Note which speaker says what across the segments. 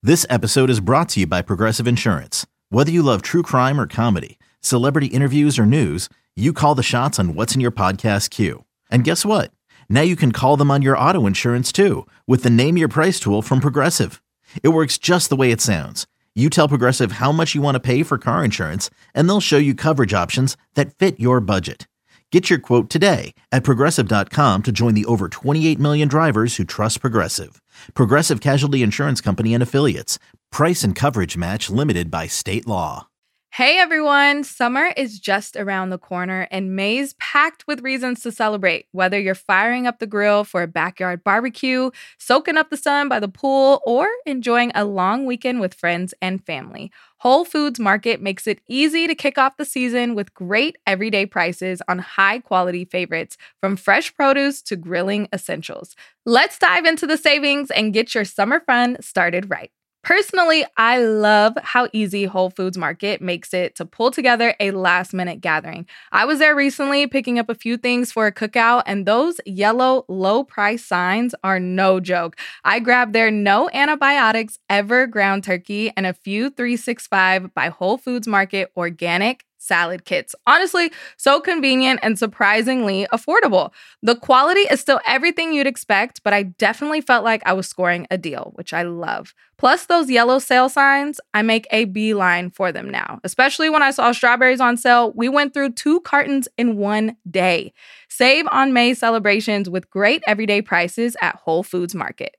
Speaker 1: This episode is brought to you by Progressive Insurance. Whether you love true crime or comedy, celebrity interviews or news, you call the shots on what's in your podcast queue. And guess what? Now you can call them on your auto insurance too with the Name Your Price tool from Progressive. It works just the way it sounds. You tell Progressive how much you want to pay for car insurance, and they'll show you coverage options that fit your budget. Get your quote today at Progressive.com to join the over 28 million drivers who trust Progressive. Progressive Casualty Insurance Company and Affiliates. Price and coverage match limited by state law.
Speaker 2: Hey everyone, summer is just around the corner and May's packed with reasons to celebrate. Whether you're firing up the grill for a backyard barbecue, soaking up the sun by the pool, or enjoying a long weekend with friends and family, Whole Foods Market makes it easy to kick off the season with great everyday prices on high-quality favorites, from fresh produce to grilling essentials. Let's dive into the savings and get your summer fun started right. Personally, I love how easy Whole Foods Market makes it to pull together a last-minute gathering. I was there recently picking up a few things for a cookout, and those yellow low-price signs are no joke. I grabbed their no antibiotics ever ground turkey and a few 365 by Whole Foods Market organic salad kits. Honestly, so convenient and surprisingly affordable. The quality is still everything you'd expect, but I definitely felt like I was scoring a deal, which I love. Plus those yellow sale signs, I make a beeline for them now. Especially when I saw strawberries on sale, we went through 2 cartons in one day. Save on May celebrations with great everyday prices at Whole Foods Market.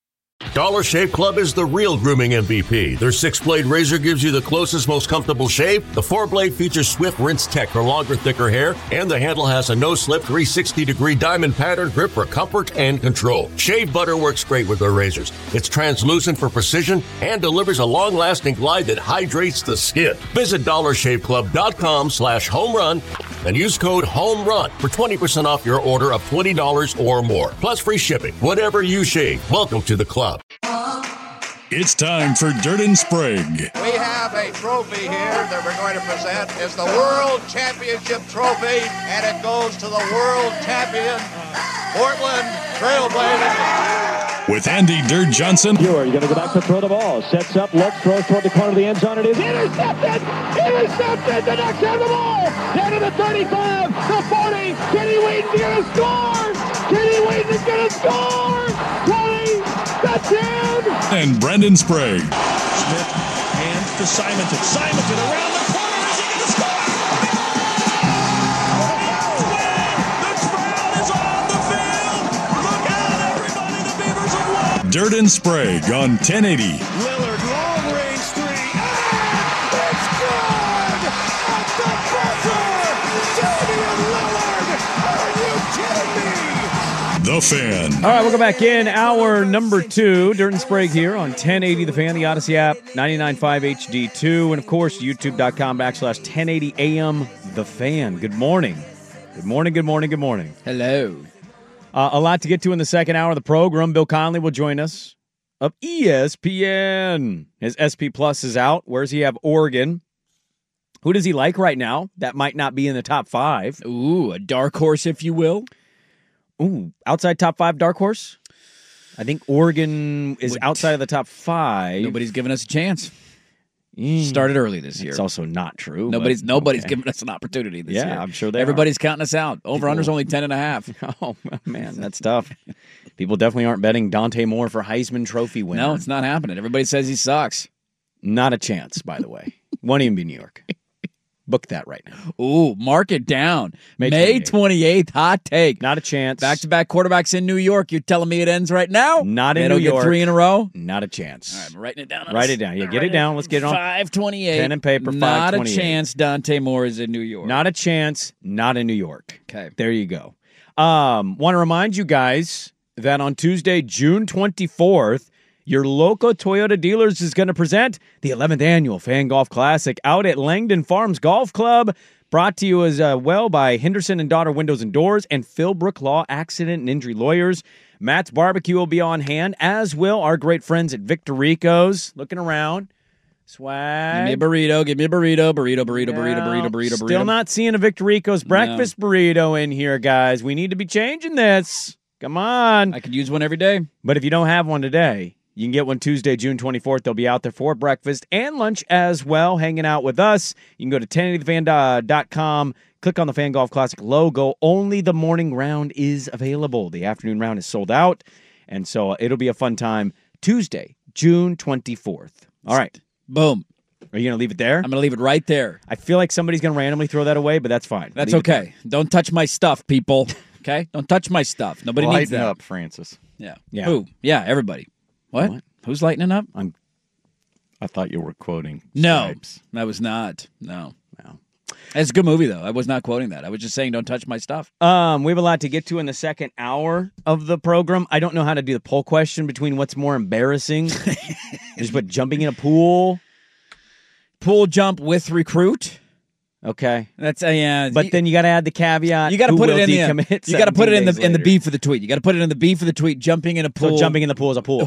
Speaker 3: Dollar Shave Club is the real grooming MVP. Their 6-blade razor gives you the closest, most comfortable shave. The 4-blade features Swift Rinse Tech for longer, thicker hair, and the handle has a no-slip 360-degree diamond pattern grip for comfort and control. Shave butter works great with their razors. It's translucent for precision and delivers a long-lasting glide that hydrates the skin. Visit DollarShaveClub.com/homerun and use code HOMERUN for 20% off your order of $20 or more, plus free shipping. Whatever you shave, welcome to the club.
Speaker 4: It's time for Dirt and Sprague.
Speaker 5: We have a trophy here that we're going to present. It's the World Championship Trophy, and it goes to the world champion, Portland Trailblazers.
Speaker 4: With Andy Dirt Johnson.
Speaker 6: You're going to go back to throw the ball. Sets up, looks, throws toward the corner of the end zone. It is intercepted! Intercepted! The next hand of the ball! Down to the 35, the 40. Kenny Wheaton's going to score! Kenny Wheaton is going to score! 20, touchdown!
Speaker 4: And Brendan Sprague.
Speaker 7: Smith hands to Simonton. Simonton around the corner. Is he going to score? The crowd is on the field. Look out, everybody. The Beavers have won.
Speaker 4: Dirt and Sprague on 1080.
Speaker 7: Lillard, long range three. And it's good! At the buzzer! Damian Lillard! Are you kidding me?
Speaker 4: The Fan.
Speaker 8: All right, welcome back in. Hour number 2. Dirt and Sprague here on 1080 The Fan, the Odyssey app, 99.5 HD2, and of course, youtube.com/1080 AM The Fan. Good morning. Good morning, good morning, good morning.
Speaker 9: Hello.
Speaker 8: A lot to get to in the second hour of the program. Bill Conley will join us of ESPN. His SP Plus is out. Where's he have Oregon? Who does he like right now? That might not be in the top 5.
Speaker 9: Ooh, a dark horse, if you will.
Speaker 8: Ooh, outside top 5 dark horse? I think Oregon is outside of the top 5.
Speaker 9: Nobody's given us a chance. Started early this year.
Speaker 8: It's also not true.
Speaker 9: Nobody's given us an opportunity this year.
Speaker 8: Yeah, I'm sure
Speaker 9: everybody's counting us out. Over-under's only 10.5.
Speaker 8: Oh, man, that's tough. People definitely aren't betting Dante Moore for Heisman Trophy winner.
Speaker 9: No, it's not happening. Everybody says he sucks.
Speaker 8: Not a chance, by the way. Won't even be New York. Book that right now.
Speaker 9: Ooh, mark it down. May 28th, hot take.
Speaker 8: Not a chance.
Speaker 9: Back-to-back quarterbacks in New York. You're telling me it ends right now?
Speaker 8: Not in New York.
Speaker 9: Get 3 in a row?
Speaker 8: Not a chance.
Speaker 9: All right, I'm writing it down.
Speaker 8: Write it down. Yeah, get it down. Let's get it on.
Speaker 9: 528.
Speaker 8: Pen and paper, 528.
Speaker 9: Not a chance Dante Moore is in New York.
Speaker 8: Not a chance. Not in New York.
Speaker 9: Okay.
Speaker 8: There you go. Want to remind you guys that on Tuesday, June 24th, your local Toyota dealers is going to present the 11th annual Fan Golf Classic out at Langdon Farms Golf Club. Brought to you as well by Henderson and Daughter Windows and Doors and Philbrook Law Accident and Injury Lawyers. Matt's Barbecue will be on hand, as will our great friends at Victor Rico's. Looking around. Swag.
Speaker 9: Give me a burrito. Burrito.
Speaker 8: Still not seeing a Victor Rico's breakfast burrito in here, guys. We need to be changing this. Come on.
Speaker 9: I could use one every day.
Speaker 8: But if you don't have one today, You can get one Tuesday, June 24th. They'll be out there for breakfast and lunch as well, hanging out with us. You can go to 1080thefan.com, click on the Fan Golf Classic logo. Only the morning round is available. The afternoon round is sold out, and so it'll be a fun time Tuesday, June 24th. All right.
Speaker 9: Boom.
Speaker 8: Are you going to leave it there?
Speaker 9: I'm going to leave it right there.
Speaker 8: I feel like somebody's going to randomly throw that away, but that's fine.
Speaker 9: That's okay. Don't touch my stuff, people. Okay? Don't touch my stuff. Nobody needs that.
Speaker 10: Lighten up, Francis.
Speaker 9: Yeah.
Speaker 8: Yeah.
Speaker 9: Who? Yeah, everybody. What? Who's lightening up?
Speaker 10: I thought you were quoting
Speaker 9: No,
Speaker 10: Stripes.
Speaker 9: I was not. No. It's a good movie, though. I was not quoting that. I was just saying don't touch my stuff.
Speaker 8: We have a lot to get to in the second hour of the program. I don't know how to do the poll question between what's more embarrassing. Just put jumping in a pool.
Speaker 9: Pool jump with recruit.
Speaker 8: Okay.
Speaker 9: That's
Speaker 8: but then you got to add the caveat.
Speaker 9: You got to put it in the
Speaker 8: You got to
Speaker 9: put it in the B for the tweet. You got to put it in the B for the tweet. Jumping in a pool.
Speaker 8: So jumping in the pool is a pool.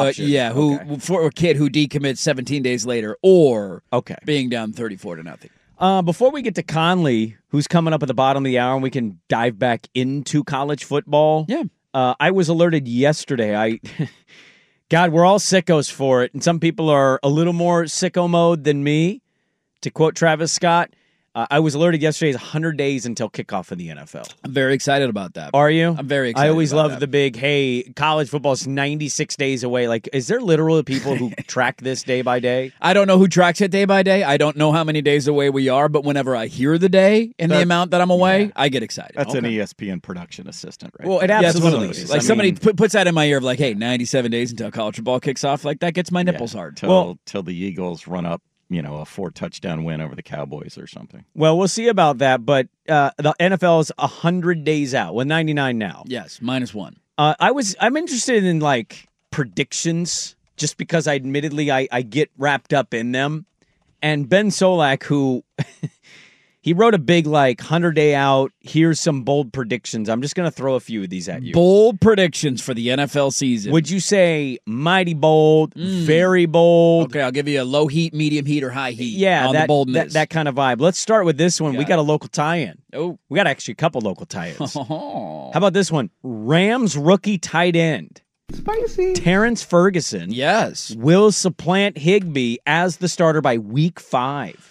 Speaker 9: For a kid who decommits 17 days later, or being down 34-0.
Speaker 8: Before we get to Conley, who's coming up at the bottom of the hour, and we can dive back into college football.
Speaker 9: Yeah.
Speaker 8: I was alerted yesterday. God, we're all sickos for it, and some people are a little more sicko mode than me. To quote Travis Scott, I was alerted yesterday. It's 100 days until kickoff in the NFL.
Speaker 9: I'm very excited about that.
Speaker 8: Are you?
Speaker 9: I'm very excited.
Speaker 8: I always
Speaker 9: about
Speaker 8: love
Speaker 9: that.
Speaker 8: the big, hey, college football is 96 days away. Like, is there literally people who track this day by day?
Speaker 9: I don't know who tracks it day by day. I don't know how many days away we are, but whenever I hear the day and the amount that I'm away, I get excited.
Speaker 10: That's an ESPN production assistant, right?
Speaker 8: Well, it absolutely is.
Speaker 9: Like somebody puts that in my ear of like, hey, 97 days until college football kicks off. Like that gets my nipples hard.
Speaker 10: Till the Eagles run up, a 4-touchdown win over the Cowboys or something.
Speaker 8: Well, we'll see about that, but the NFL is 100 days out. Well, 99 now.
Speaker 9: Yes, -1.
Speaker 8: I'm interested in like predictions just because I get wrapped up in them. And Ben Solak, who he wrote a big 100-day out, here's some bold predictions. I'm just going to throw a few of these at you.
Speaker 9: Bold predictions for the NFL season.
Speaker 8: Would you say mighty bold, very bold?
Speaker 9: Okay, I'll give you a low heat, medium heat, or high heat.
Speaker 8: Yeah,
Speaker 9: on the boldness.
Speaker 8: That kind of vibe. Let's start with this one. We got a local tie-in.
Speaker 9: Oh.
Speaker 8: We got actually a couple local tie-ins. How about this one? Rams rookie tight end.
Speaker 11: Spicy.
Speaker 8: Terrence Ferguson.
Speaker 9: Yes.
Speaker 8: Will supplant Higbee as the starter by week 5.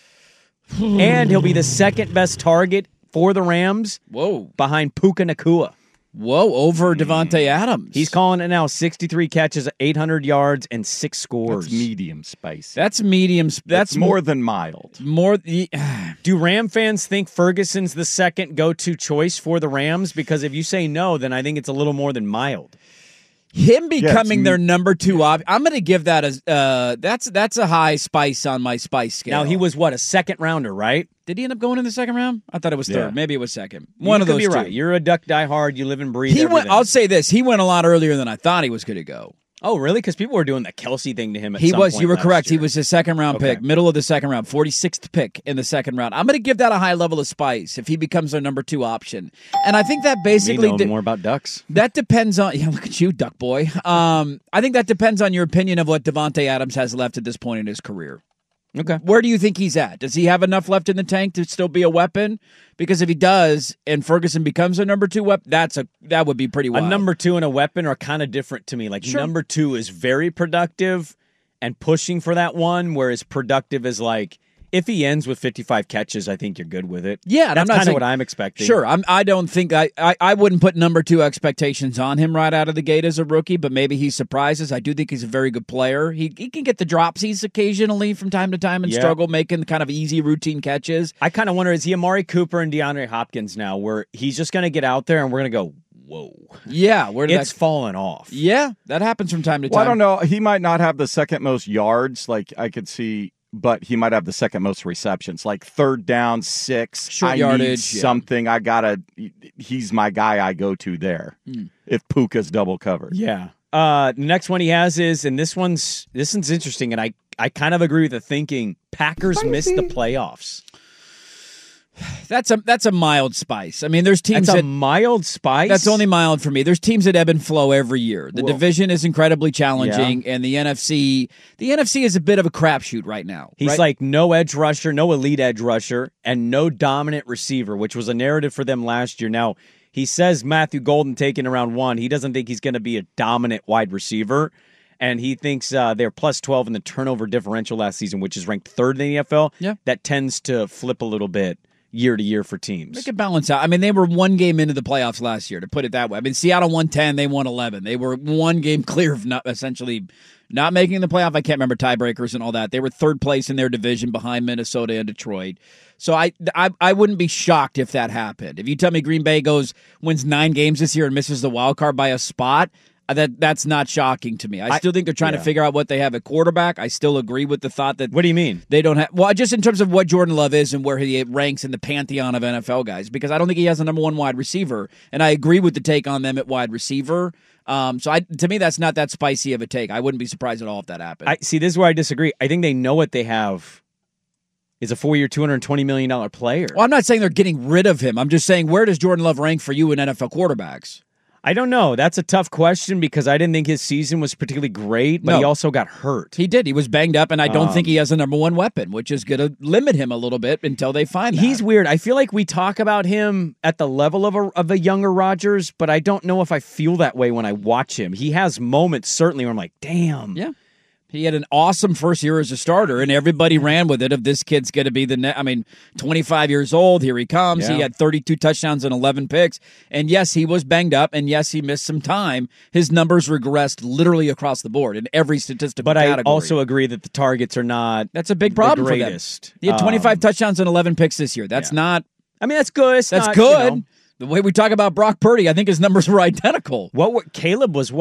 Speaker 8: And he'll be the second best target for the Rams.
Speaker 9: Whoa.
Speaker 8: Behind Puka Nacua.
Speaker 9: Whoa, over Devontae Adams.
Speaker 8: He's calling it now 63 catches, 800 yards, and 6 scores.
Speaker 10: That's medium spicy.
Speaker 9: That's medium. That's
Speaker 10: more than mild.
Speaker 8: Do Ram fans think Ferguson's the second go-to choice for the Rams? Because if you say no, then I think it's a little more than mild.
Speaker 9: Him becoming their number 2 option, I'm going to give that as that's a high spice on my spice scale.
Speaker 8: Now he was a second rounder, right?
Speaker 9: Did he end up going in the second round? I thought it was third.
Speaker 10: Yeah.
Speaker 9: Maybe it was second.
Speaker 8: One of those.
Speaker 9: Could
Speaker 8: be right. You're a Duck diehard. You live and breathe.
Speaker 9: I'll say this: he went a lot earlier than I thought he was going to go.
Speaker 8: Oh, really? Because people were doing the Kelsey thing to him.
Speaker 9: You were correct. He was a second round pick, middle of the second round, 46th pick in the second round. I'm going to give that a high level of spice if he becomes their number 2 option. And I think that basically
Speaker 8: know more about Ducks.
Speaker 9: That depends on look at you, Duck boy. I think that depends on your opinion of what Devontae Adams has left at this point in his career.
Speaker 8: Okay.
Speaker 9: Where do you think he's at? Does he have enough left in the tank to still be a weapon? Because if he does, and Ferguson becomes a number 2 weapon, that would be pretty wild.
Speaker 8: A number 2 and a weapon are kind of different to me. Number 2 is very productive and pushing for that one, whereas productive is if he ends with 55 catches, I think you're good with it.
Speaker 9: Yeah,
Speaker 8: that's kind of what I'm expecting.
Speaker 9: Sure, I don't think I wouldn't put number 2 expectations on him right out of the gate as a rookie, but maybe he surprises. I do think he's a very good player. He can get the dropsies occasionally from time to time and struggle making kind of easy routine catches.
Speaker 8: I kind of wonder, is he Amari Cooper and DeAndre Hopkins now, where he's just going to get out there and we're going to go, whoa.
Speaker 9: Yeah,
Speaker 8: it's fallen off.
Speaker 9: Yeah, that happens from time to time.
Speaker 10: Well, I don't know. He might not have the second most yards, I could see, but he might have the second most receptions, 3rd down, 6.
Speaker 9: Short yardage.
Speaker 10: Need something. He's my guy I go to there if Puka's double covered.
Speaker 8: Yeah. The next one he has is, and this one's interesting, and I kind of agree with the thinking, Packers missed the playoffs.
Speaker 9: That's a mild spice. I mean, there's teams
Speaker 8: that's a mild spice.
Speaker 9: That's only mild for me. There's teams that ebb and flow every year. The division is incredibly challenging, and the NFC is a bit of a crapshoot right now.
Speaker 8: He's no edge rusher, no elite edge rusher, and no dominant receiver, which was a narrative for them last year. Now, he says Matthew Golden taken around 1. He doesn't think he's going to be a dominant wide receiver. and he thinks they're plus 12 in the turnover differential last season, which is ranked third in the NFL.
Speaker 9: Yeah.
Speaker 8: That tends to flip a little bit year to year for teams.
Speaker 9: They could balance out. I mean, they were one game into the playoffs last year, to put it that way. I mean, Seattle won 10, they won 11. They were one game clear of not making the playoff. I can't remember tiebreakers and all that. They were third place in their division behind Minnesota and Detroit. So I wouldn't be shocked if that happened. If you tell me Green Bay wins 9 games this year and misses the wild card by a spot, that's not shocking to me. I still think they're trying to figure out what they have at quarterback. I still agree with the thought that...
Speaker 8: What do you mean?
Speaker 9: They don't have... Well, just in terms of what Jordan Love is and where he ranks in the pantheon of NFL guys, because I don't think he has a number one wide receiver, and I agree with the take on them at wide receiver. To me, that's not that spicy of a take. I wouldn't be surprised at all if that happened.
Speaker 8: This is where I disagree. I think they know what they have is a 4-year, $220 million player.
Speaker 9: Well, I'm not saying they're getting rid of him. I'm just saying, where does Jordan Love rank for you in NFL quarterbacks?
Speaker 8: I don't know. That's a tough question because I didn't think his season was particularly great, but he also got hurt.
Speaker 9: He did. He was banged up, and I don't think he has a number one weapon, which is going to limit him a little bit until they find that.
Speaker 8: He's weird. I feel like we talk about him at the level of a younger Rodgers, but I don't know if I feel that way when I watch him. He has moments, certainly, where I'm like, damn.
Speaker 9: Yeah. He had an awesome first year as a starter, and everybody ran with it of this kid's going to be 25 years old, here he comes. Yeah. He had 32 touchdowns and 11 picks. And yes, he was banged up, and yes, he missed some time. His numbers regressed literally across the board in every statistical category.
Speaker 8: But I also agree that the targets are not
Speaker 9: That's a big problem
Speaker 8: the greatest.
Speaker 9: For them. He had 25 touchdowns and 11 picks this year. That's not...
Speaker 8: I mean, that's good.
Speaker 9: That's good. The way we talk about Brock Purdy, I think his numbers were identical.
Speaker 8: Caleb was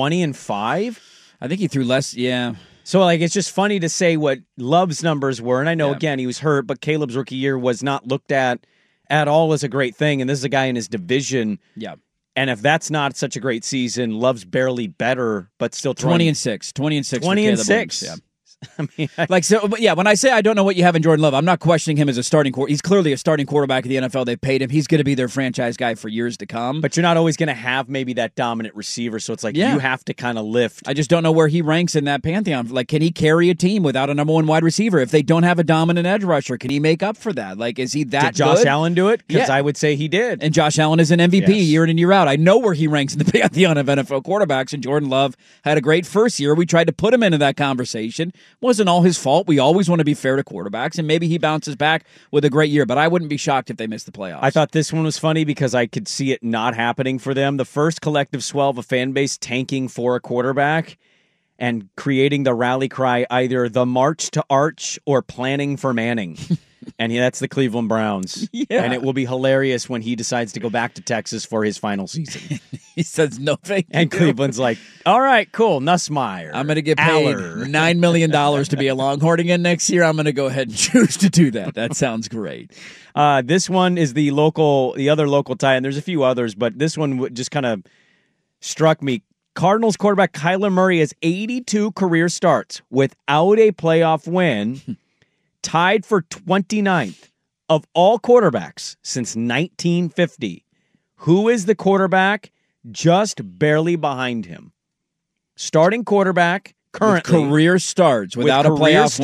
Speaker 8: 20-5?
Speaker 9: I think he threw less, yeah.
Speaker 8: So, it's just funny to say what Love's numbers were. And I know, again, he was hurt, but Caleb's rookie year was not looked at all as a great thing. And this is a guy in his division.
Speaker 9: Yeah.
Speaker 8: And if that's not such a great season, Love's barely better, but still
Speaker 9: 20-6.
Speaker 8: 20-6.
Speaker 9: Yeah. I mean, when I say I don't know what you have in Jordan Love, I'm not questioning him as a starting quarterback. He's clearly a starting quarterback in the NFL. They paid him. He's going to be their franchise guy for years to come.
Speaker 8: But you're not always going to have maybe that dominant receiver, so it's you have to kind of lift.
Speaker 9: I just don't know where he ranks in that pantheon. Can he carry a team without a number one wide receiver? If they don't have a dominant edge rusher, can he make up for that? Is he that
Speaker 8: Did Josh
Speaker 9: good?
Speaker 8: Allen do it? Because I would say he did.
Speaker 9: And Josh Allen is an MVP year in and year out. I know where he ranks in the pantheon of NFL quarterbacks, and Jordan Love had a great first year. We tried to put him into that conversation. Wasn't all his fault. We always want to be fair to quarterbacks, and maybe he bounces back with a great year, but I wouldn't be shocked if they missed the playoffs.
Speaker 8: I thought this one was funny because I could see it not happening for them. The first collective swell of a fan base tanking for a quarterback and creating the rally cry, either the march to Arch or planning for Manning. And that's the Cleveland Browns.
Speaker 9: Yeah.
Speaker 8: And it will be hilarious when he decides to go back to Texas for his final season.
Speaker 9: He says no thank you.
Speaker 8: And Cleveland's like, all right, cool, Nussmeier.
Speaker 9: I'm going to get paid $9 million to be a Longhorn again next year. I'm going to go ahead and choose to do that. That sounds great.
Speaker 8: This one is the other local tie, and there's a few others, but this one just kind of struck me. Cardinals quarterback Kyler Murray has 82 career starts without a playoff win, tied for 29th of all quarterbacks since 1950. Who is the quarterback just barely behind him? Starting quarterback currently.
Speaker 9: With career starts without a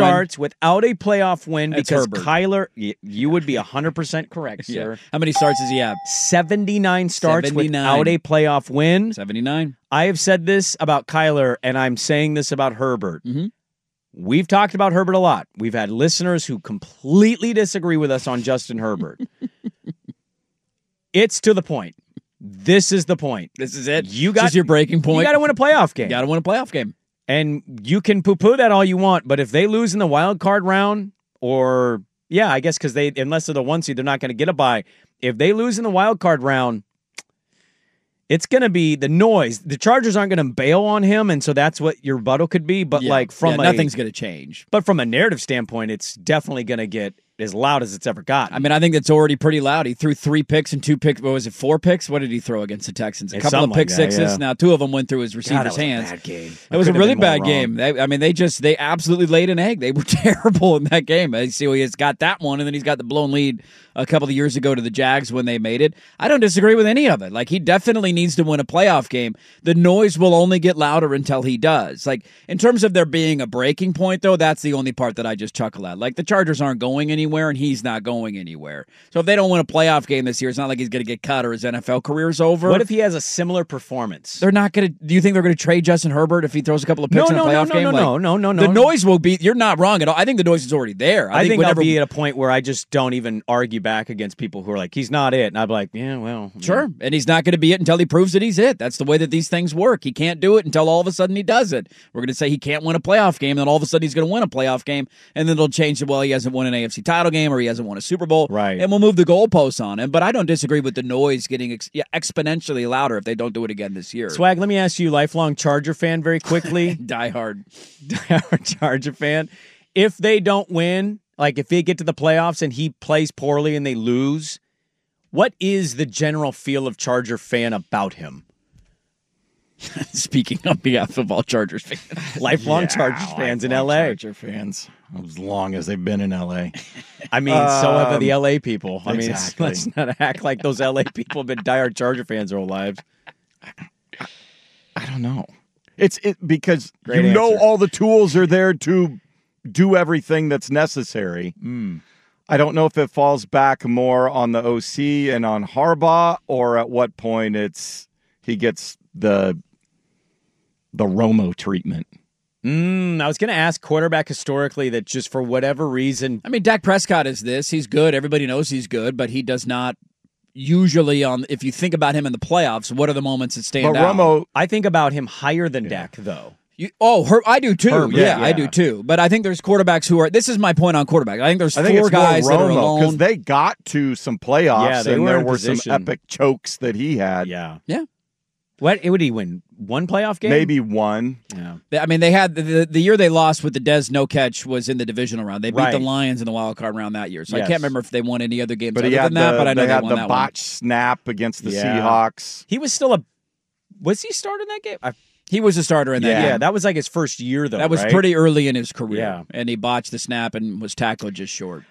Speaker 8: playoff win
Speaker 9: That's
Speaker 8: because
Speaker 9: Herbert.
Speaker 8: Kyler, you would be 100% correct, sir.
Speaker 9: Yeah. How many starts does he have?
Speaker 8: 79 starts
Speaker 9: 79.
Speaker 8: without a playoff win.
Speaker 9: 79.
Speaker 8: I have said this about Kyler, and I'm saying this about Herbert.
Speaker 9: Mm-hmm.
Speaker 8: We've talked about Herbert a lot. We've had listeners who completely disagree with us on Justin Herbert. It's to the point. This is the point.
Speaker 9: This is it.
Speaker 8: This
Speaker 9: is your breaking point.
Speaker 8: You got to win a playoff game.
Speaker 9: You got to win a playoff game.
Speaker 8: And you can poo-poo that all you want, but if they lose in the wild card round, I guess because unless they're the 1 seed, they're not going to get a bye. If they lose in the wild card round, it's going to be the noise. The Chargers aren't going to bail on him, and so that's what your rebuttal could be. But
Speaker 9: nothing's going to change.
Speaker 8: But from a narrative standpoint, it's definitely going to get as loud as it's ever gotten.
Speaker 9: I mean, I think that's already pretty loud. He threw 3 picks and 2 picks. What was it, 4 picks? What did he throw against the Texans? A couple of pick sixes.
Speaker 8: Yeah.
Speaker 9: Now, 2 of them went through his receiver's hands.
Speaker 8: Bad game.
Speaker 9: It was a really bad game. They absolutely laid an egg. They were terrible in that game. I see he's got that one, and then he's got the blown lead a couple of years ago to the Jags when they made it. I don't disagree with any of it. Like, he definitely needs to win a playoff game. The noise will only get louder until he does. Like, in terms of there being a breaking point, though, that's the only part that I just chuckle at. Like, the Chargers aren't going anywhere, and he's not going anywhere. So if they don't win a playoff game this year, it's not like he's going to get cut or his NFL career's over.
Speaker 8: What if he has a similar performance?
Speaker 9: They're not going to. Do you think they're going to trade Justin Herbert if he throws a couple of picks in a playoff game?
Speaker 8: No.
Speaker 9: The noise will be. You're not wrong at all. I think the noise is already there.
Speaker 8: I think I'll be at a point where I just don't even argue back against people who are like, he's not it. And I'll be like, yeah, well.
Speaker 9: Sure. And he's not going to be it until he proves that he's it. That's the way that these things work. He can't do it until all of a sudden he does it. We're going to say he can't win a playoff game, then all of a sudden he's going to win a playoff game, and then it'll change to, well, he hasn't won an AFC title game or he hasn't won a Super Bowl.
Speaker 8: Right.
Speaker 9: And we'll move the goalposts on him. But I don't disagree with the noise getting exponentially louder if they don't do it again this year.
Speaker 8: Swag, let me ask you, lifelong Charger fan, very quickly.
Speaker 9: Diehard
Speaker 8: Charger fan. If they don't win, like if they get to the playoffs and he plays poorly and they lose, what is the general feel of Charger fan about him?
Speaker 9: Speaking on behalf of all Chargers fans.
Speaker 8: Lifelong Chargers fans in L.A.
Speaker 10: Charger fans, as long as they've been in L.A.
Speaker 8: I mean, so have the L.A. people. I mean,
Speaker 10: Exactly.
Speaker 8: let's not act like those L.A. people have been diehard Charger fans their whole lives.
Speaker 10: I don't know. It's because
Speaker 8: Great
Speaker 10: you know
Speaker 8: answer.
Speaker 10: all the tools are there to do everything that's necessary. I don't know if it falls back more on the OC and on Harbaugh, or at what point he gets the Romo treatment.
Speaker 8: I was going to ask quarterback historically that just for whatever reason.
Speaker 9: I mean, Dak Prescott is this. He's good. Everybody knows he's good, but he does not usually if you think about him in the playoffs, what are the moments that stand out?
Speaker 10: Romo,
Speaker 8: I think about him higher than Dak, though.
Speaker 9: I do too.
Speaker 10: Herb,
Speaker 9: yeah,
Speaker 10: yeah.
Speaker 9: I do too. But I think there's quarterbacks who are. This is my point on quarterback. I think there's
Speaker 10: I think
Speaker 9: four
Speaker 10: it's more
Speaker 9: guys that are
Speaker 10: Romo, because
Speaker 9: alone.
Speaker 10: they got to some playoffs,
Speaker 8: Yeah, they
Speaker 10: and
Speaker 8: were
Speaker 10: there
Speaker 8: in
Speaker 10: were
Speaker 8: position.
Speaker 10: some epic chokes that he had.
Speaker 8: Yeah.
Speaker 9: Yeah.
Speaker 8: What would he win? One playoff game?
Speaker 10: Maybe one.
Speaker 8: Yeah.
Speaker 9: I mean, they had the year they lost with the Dez no catch was in the divisional round. They beat
Speaker 8: Right.
Speaker 9: the Lions in the wild card round that year. So
Speaker 8: Yes.
Speaker 9: I can't remember if they won any other games
Speaker 10: But
Speaker 9: other
Speaker 10: he had
Speaker 9: than that. But I know
Speaker 10: they
Speaker 9: they
Speaker 10: had
Speaker 9: won
Speaker 10: the
Speaker 9: that
Speaker 10: botch snap against the
Speaker 8: Yeah.
Speaker 10: Seahawks.
Speaker 8: He was still was he starting that game?
Speaker 9: He was a starter in that
Speaker 8: Yeah,
Speaker 9: game.
Speaker 8: that was like his first year, though.
Speaker 9: That was
Speaker 8: right?
Speaker 9: pretty early in his career.
Speaker 8: Yeah.
Speaker 9: And he botched the snap and was tackled just short.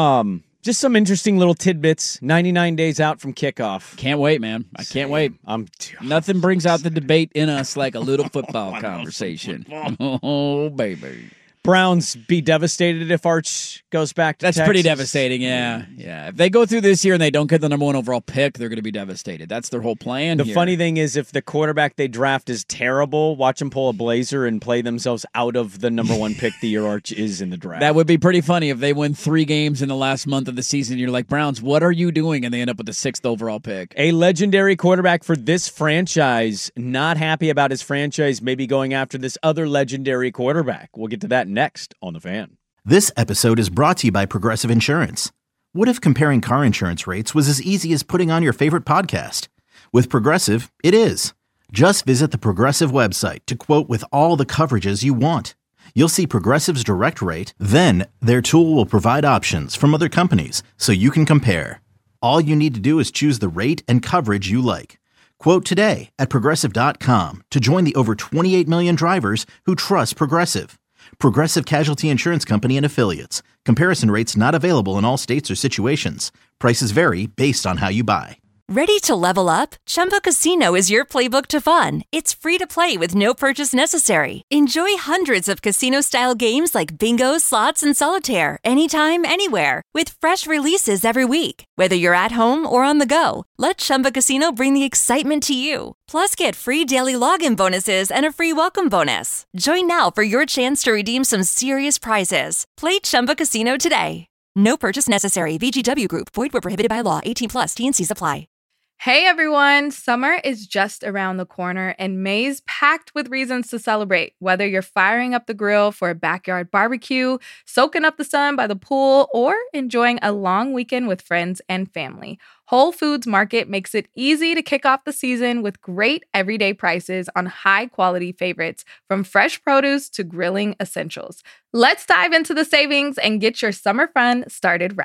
Speaker 8: Just some interesting little tidbits. 99 days out from kickoff.
Speaker 9: Can't wait, man. I can't wait. Nothing brings out the debate in us like a little football conversation. Oh, baby.
Speaker 8: Browns be devastated if Arch goes back to
Speaker 9: That's
Speaker 8: Texas.
Speaker 9: pretty devastating, yeah. Yeah. If they go through this year and they don't get the number one overall pick, they're going to be devastated. That's their whole plan
Speaker 8: The
Speaker 9: here.
Speaker 8: funny thing is, if the quarterback they draft is terrible, watch them pull a Blazer and play themselves out of the number one pick the year Arch is in the draft.
Speaker 9: That would be pretty funny if they win 3 games in the last month of the season. You're like, Browns, what are you doing? And they end up with the 6th overall pick.
Speaker 8: A legendary quarterback for this franchise, not happy about his franchise, maybe going after this other legendary quarterback. We'll get to that next on The Fan.
Speaker 1: This episode is brought to you by Progressive Insurance. What if comparing car insurance rates was as easy as putting on your favorite podcast? With Progressive, it is. Just visit the Progressive website to quote with all the coverages you want. You'll see Progressive's direct rate, then their tool will provide options from other companies so you can compare. All you need to do is choose the rate and coverage you like. Quote today at Progressive.com to join the over 28 million drivers who trust Progressive. Progressive Casualty Insurance Company and Affiliates. Comparison rates not available in all states or situations. Prices vary based on how you buy.
Speaker 11: Ready to level up? Chumba Casino is your playbook to fun. It's free to play with no purchase necessary. Enjoy hundreds of casino-style games like bingo, slots, and solitaire anytime, anywhere. With fresh releases every week. Whether you're at home or on the go, let Chumba Casino bring the excitement to you. Plus, get free daily login bonuses and a free welcome bonus. Join now for your chance to redeem some serious prizes. Play Chumba Casino today. No purchase necessary. VGW Group. Void where prohibited by law. 18+. T&Cs apply.
Speaker 2: Hey everyone, summer is just around the corner and May's packed with reasons to celebrate. Whether you're firing up the grill for a backyard barbecue, soaking up the sun by the pool, or enjoying a long weekend with friends and family, Whole Foods Market makes it easy to kick off the season with great everyday prices on high-quality favorites, from fresh produce to grilling essentials. Let's dive into the savings and get your summer fun started right.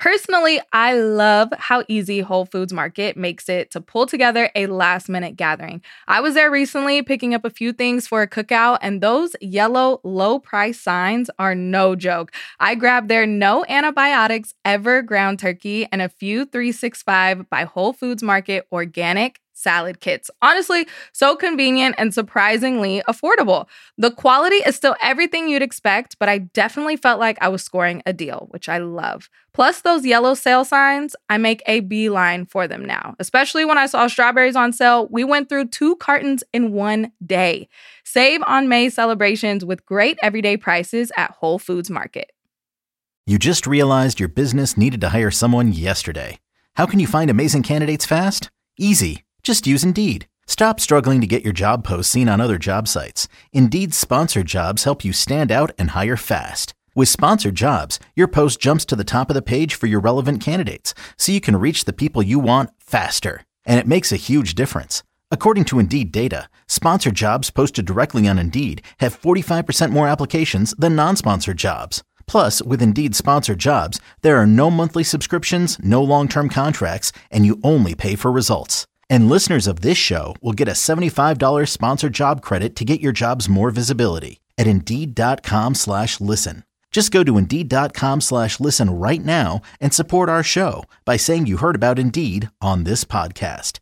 Speaker 2: Personally, I love how easy Whole Foods Market makes it to pull together a last-minute gathering. I was there recently picking up a few things for a cookout, and those yellow low-price signs are no joke. I grabbed their no antibiotics ever ground turkey and a few 365 by Whole Foods Market organic salad kits. Honestly, so convenient and surprisingly affordable. The quality is still everything you'd expect, but I definitely felt like I was scoring a deal, which I love. Plus those yellow sale signs, I make a beeline for them now. Especially when I saw strawberries on sale, we went through 2 cartons in one day. Save on May celebrations with great everyday prices at Whole Foods Market.
Speaker 1: You just realized your business needed to hire someone yesterday. How can you find amazing candidates fast? Easy. Just use Indeed. Stop struggling to get your job posts seen on other job sites. Indeed's sponsored jobs help you stand out and hire fast. With sponsored jobs, your post jumps to the top of the page for your relevant candidates, so you can reach the people you want faster. And it makes a huge difference. According to Indeed data, sponsored jobs posted directly on Indeed have 45% more applications than non-sponsored jobs. Plus, with Indeed sponsored jobs, there are no monthly subscriptions, no long-term contracts, and you only pay for results. And listeners of this show will get a $75 sponsored job credit to get your jobs more visibility at Indeed.com/listen. Just go to Indeed.com/listen right now and support our show by saying you heard about Indeed on this podcast.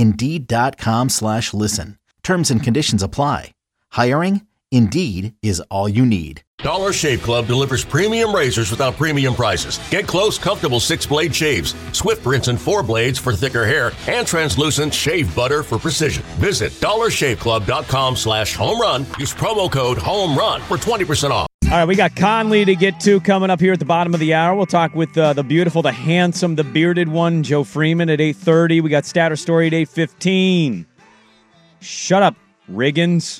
Speaker 1: Indeed.com/listen. Terms and conditions apply. Hiring? Indeed is all you need.
Speaker 3: Dollar Shave Club delivers premium razors without premium prices. Get close, comfortable 6-blade shaves, swift rinse and 4 blades for thicker hair, and translucent shave butter for precision. Visit dollarshaveclub.com/home-run. Use promo code HOME-RUN for 20% off.
Speaker 8: All right, we got Conley to get to coming up here at the bottom of the hour. We'll talk with the beautiful, the handsome, the bearded one, Joe Freeman at 8:30. We got Statter Story at 8:15. Shut up, Riggins.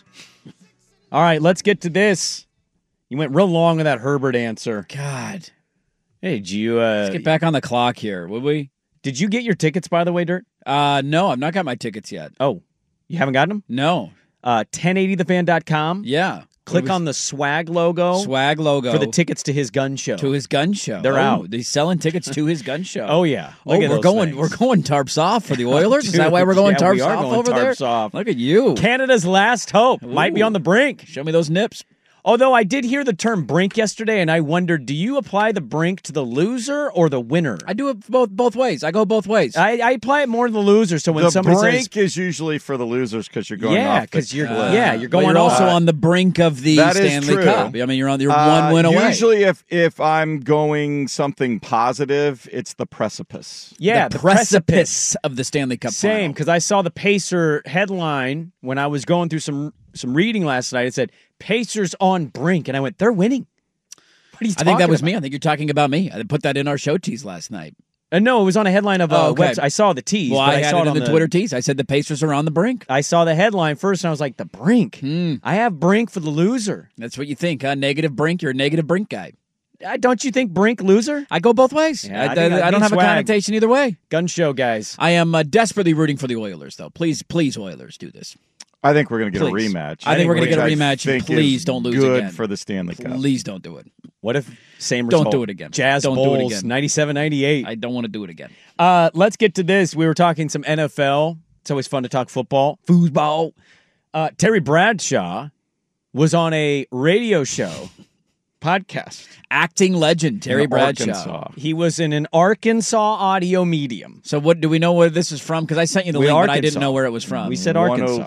Speaker 8: All right, let's get to this. You went real long with that Herbert answer.
Speaker 9: God.
Speaker 8: Hey, did you...
Speaker 9: Let's get back on the clock here, would we?
Speaker 8: Did you get your tickets, by the way, Dirt?
Speaker 9: No, I've not got my tickets yet.
Speaker 8: Oh, you haven't gotten them?
Speaker 9: No.
Speaker 8: 1080thefan.com.
Speaker 9: Yeah.
Speaker 8: Click on the swag logo.
Speaker 9: Swag logo.
Speaker 8: For the tickets to his gun show.
Speaker 9: To his gun show.
Speaker 8: They're out.
Speaker 9: He's selling tickets to his gun show.
Speaker 8: Oh, yeah.
Speaker 9: We're going tarps off for the Oilers? Is that why we're going tarps off over there?
Speaker 8: Off.
Speaker 9: Look at you.
Speaker 8: Canada's last hope.
Speaker 9: Ooh.
Speaker 8: Might be on the brink.
Speaker 9: Show me those nips.
Speaker 8: Although I did hear the term brink yesterday, and I wondered, do you apply the brink to the loser or the winner?
Speaker 9: I do it both ways. I go both ways.
Speaker 8: I apply it more to the loser. So when somebody
Speaker 10: brink
Speaker 8: says,
Speaker 10: is usually for the losers because you're going
Speaker 8: yeah,
Speaker 10: off.
Speaker 8: because you're
Speaker 10: cliff.
Speaker 8: you're going.
Speaker 9: You're
Speaker 8: off.
Speaker 9: also on the brink of the Stanley Cup. I mean, you're one win away.
Speaker 10: Usually, if I'm going something positive, it's the precipice.
Speaker 8: Yeah,
Speaker 9: the precipice of the Stanley Cup.
Speaker 8: Same, because I saw the Pacer headline when I was going through some reading last night. It said Pacers on brink, and I went, they're winning. What are you talking
Speaker 9: I think that was
Speaker 8: about?
Speaker 9: me. I think you're talking about me. I put that in our show tease last night.
Speaker 8: No, it was on a headline of a website. I saw the tease.
Speaker 9: Well,
Speaker 8: but
Speaker 9: I had
Speaker 8: saw
Speaker 9: it
Speaker 8: on
Speaker 9: in the Twitter tease. I said the Pacers are on the brink.
Speaker 8: I saw the headline first, and I was like, the brink? I have brink for the loser.
Speaker 9: That's what you think, huh? Negative brink. You're a negative brink guy.
Speaker 8: Don't you think brink loser?
Speaker 9: I go both ways.
Speaker 8: Yeah,
Speaker 9: I don't have a connotation either way.
Speaker 8: Gun show, guys.
Speaker 9: I am desperately rooting for the Oilers, though. Please, Oilers, do this.
Speaker 10: I think we're going to get a rematch.
Speaker 9: I think we're going to get a rematch. And please don't lose
Speaker 10: good
Speaker 9: again.
Speaker 10: For the Stanley Cup.
Speaker 9: Please don't do it.
Speaker 8: What if same result?
Speaker 9: Don't do it again.
Speaker 8: Jazz
Speaker 9: don't
Speaker 8: Bulls,
Speaker 9: do it again.
Speaker 8: 97-98.
Speaker 9: I don't want to do it again.
Speaker 8: Let's get to this. We were talking some NFL. It's always fun to talk football. Foosball. Terry Bradshaw was on a radio show. Podcast.
Speaker 9: Acting legend, Terry Bradshaw.
Speaker 10: Arkansas.
Speaker 8: He was in an Arkansas audio medium.
Speaker 9: So what do we know where this is from? Because I sent you the link, but I didn't know where it was from.
Speaker 8: We said Arkansas.